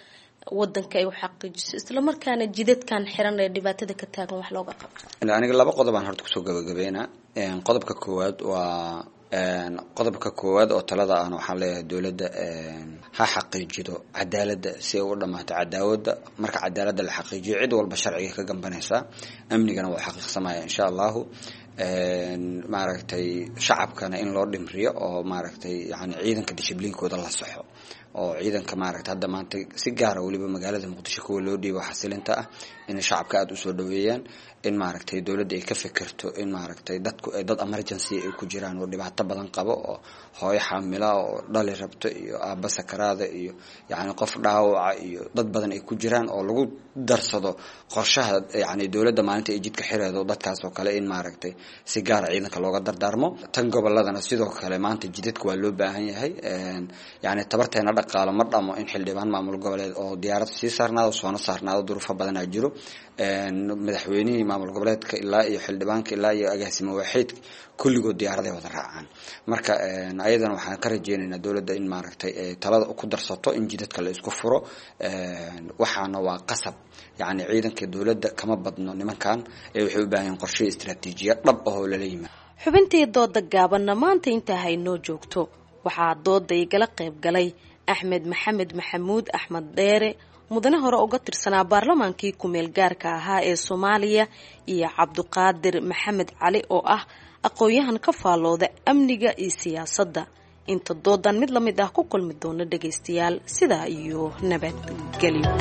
wadanka ay u xaqiijiso isla markaana jidadkan xiran ee dhibaatada ka taagan wax looga qabto? aniga laba qodob aan horta kusoo gabagabeynaa. qodobka koowaad waa qodobka koowaad oo talada aan waxaan leeyahay dowladda ha xaqiijido cadaaladda si ay u dhamaato cadaawada. marka cadaaladda la xaqiijiyo cid walba sharciga ka gambanaysa, amnigana waa xaqiiqsamaya insha allahu. maaragtay shacabkana in loo dhimriyo oo maaragtay yani ciidanka dishibliinkooda la saxo oo ciidanka maaragtay hadda maanta si gaara waliba magaalada muqdisho kuwa loo dhiibo xasilinta ah in shacabka aad u soo dhaweeyaan, in maaragtay dowladda ay ka fikirto in maaragtay dadku ay dad emergency ay ku jiraan oo dhibaato badan qabo oo hooyo xaamila oo dhali rabto iyo aabba sakaraada iyo yani qof dhaawaca iyo dad badan ay ku jiraan oo lagu darsado qorshaha yani dowladda maalinta ay jidka xireedo dadkaas oo kale in maaragtay si gaar ah ciidanka looga dardaarmo. tan goboladana sidoo kale maanta jidadka waa loo baahan yahay, yani tabarteena dhaqaalo ma dhamo in xildhibaan maamul goboleed oo diyaarad sii saarnaado soona saarnaado duruufo badan aa jiro. madaxweynihii maamul goboleedka ilaa iyo xildhibaanka ilaa iyo agaasimo waaxeedka kulligood diyaaraday wada raacaan. marka ayadana waxaan ka rajeynaynaa dowladda in maaragtay talada ku darsato in jidadka la isku furo. waxaana waa qasab, yani ciidanka dowladda kama badno nimankan ee waxay u baahan yihiin qorshe istiraatiijiyad dhab ah oo lala yimaado. xubintii dooda gaabanna maanta intaa haynoo joogto. waxaa dooda igala qayb galay axmed maxamed maxamuud axmed dheere, mudane hore uga tirsanaa baarlamaankii ku-meel gaarka ahaa ee Soomaaliya, iyo Cabduqaadir Maxamed Cali oo ah aqoon-yahan ka faallooda amniga iyo siyaasadda. inta doodan mid la mid ah ku kulmi doona dhagaystayaal, sidaa iyo nabadgelyo.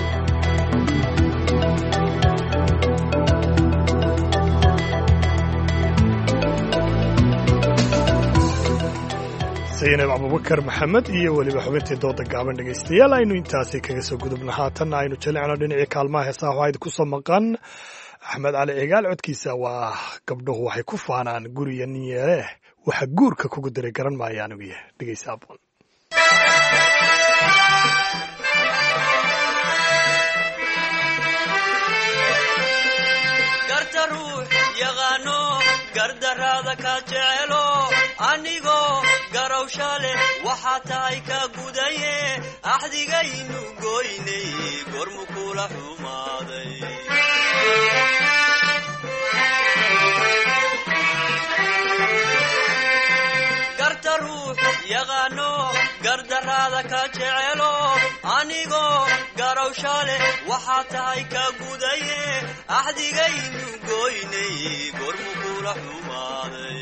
zaynab abubakar maxamed iyo weliba xubintii dooda gaaban. dhegaystayaal aynu intaasi kaga soo gudubna haatanna aynu jalicno dhinacii kaalmaha heesaha waxaa idinku soo maqan axmed cali cigaal codkiisa. waa gabdhuhu waxay ku faanaan guriya nin yeere waxa guurka kugu diray garan maayo anigu yahay. dhegaysa aboon. garta ruux yaqaano gardaraada ka jecelo anigoo garawshale waxaa tahay ka gudaye axdigaynu goynay gormu kula xumaaday. garta ruux yaqaano gardaraada ka jecelo anigoo garawshale waxaa tahay ka gudaye axdigaynu goynay gormu kula xumaaday.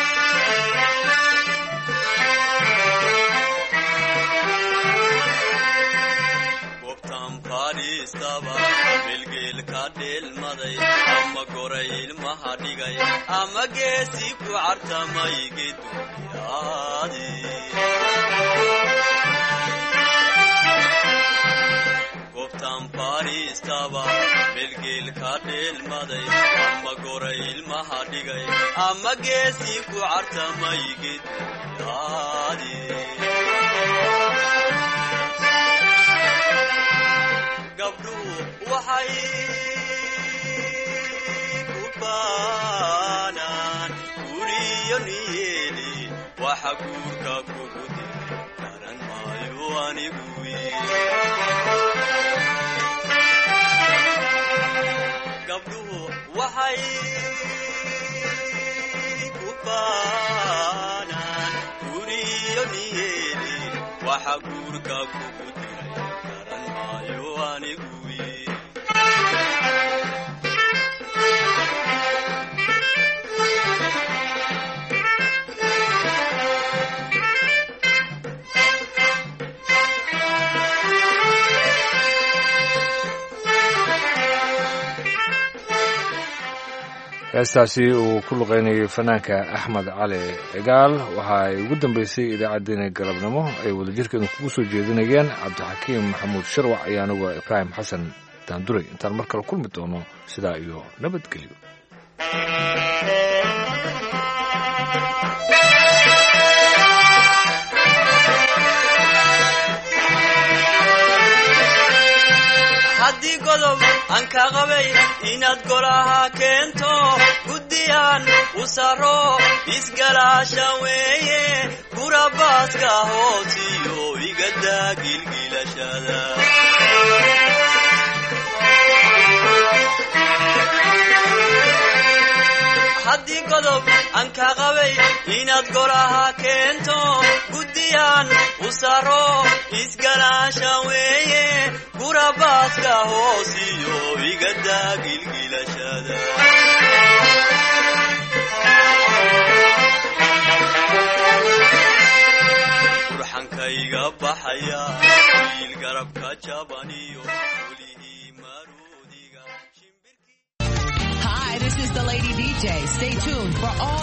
bilgeelka dheelmaday ama goray ilmaha dhigay ama geesi ku cartamay geduyaadi. gobtan faristaba bilgeelka dheelmaday ama goray ilmaha dhigay ama geesi ku cartamay geduyaadi. gabdhuhu waxay ku baanaan guriyo niyeeli waxa guurka kugu diray garan maayo anigu. gabdhuhu waxay ku baanaan guriyo niyeeli waxa guurka kugu diray garan maayo anigu. heestaasi uu ku luqeynayay fanaanka axmed cali cigaal waxa ay ugu dambeysay idaacaddeenna galabnimo ay wadajirkeedu kugu soo jeedinayeen cabdixakiim maxamuud sharwac iyo anigu ibraahim xasan daanduray. intaan mar kale kulmi doono sidaa iyo nabadgelyo. haddii godob aan ka qabay inaad golaha keento guddiyaan u saro isgalaasha weeye gurabaaska hoosiyo igadaa gilgilashada. haddii godob aan ka qabay inaad golaha keento guddiyaan u saro isgalaasha weeye gurabaaska hoosiyo igadaa gilgilashada burxankayga baxaya wiil garabka jabaniyo Hi, this is the Lady D J. Stay tuned for all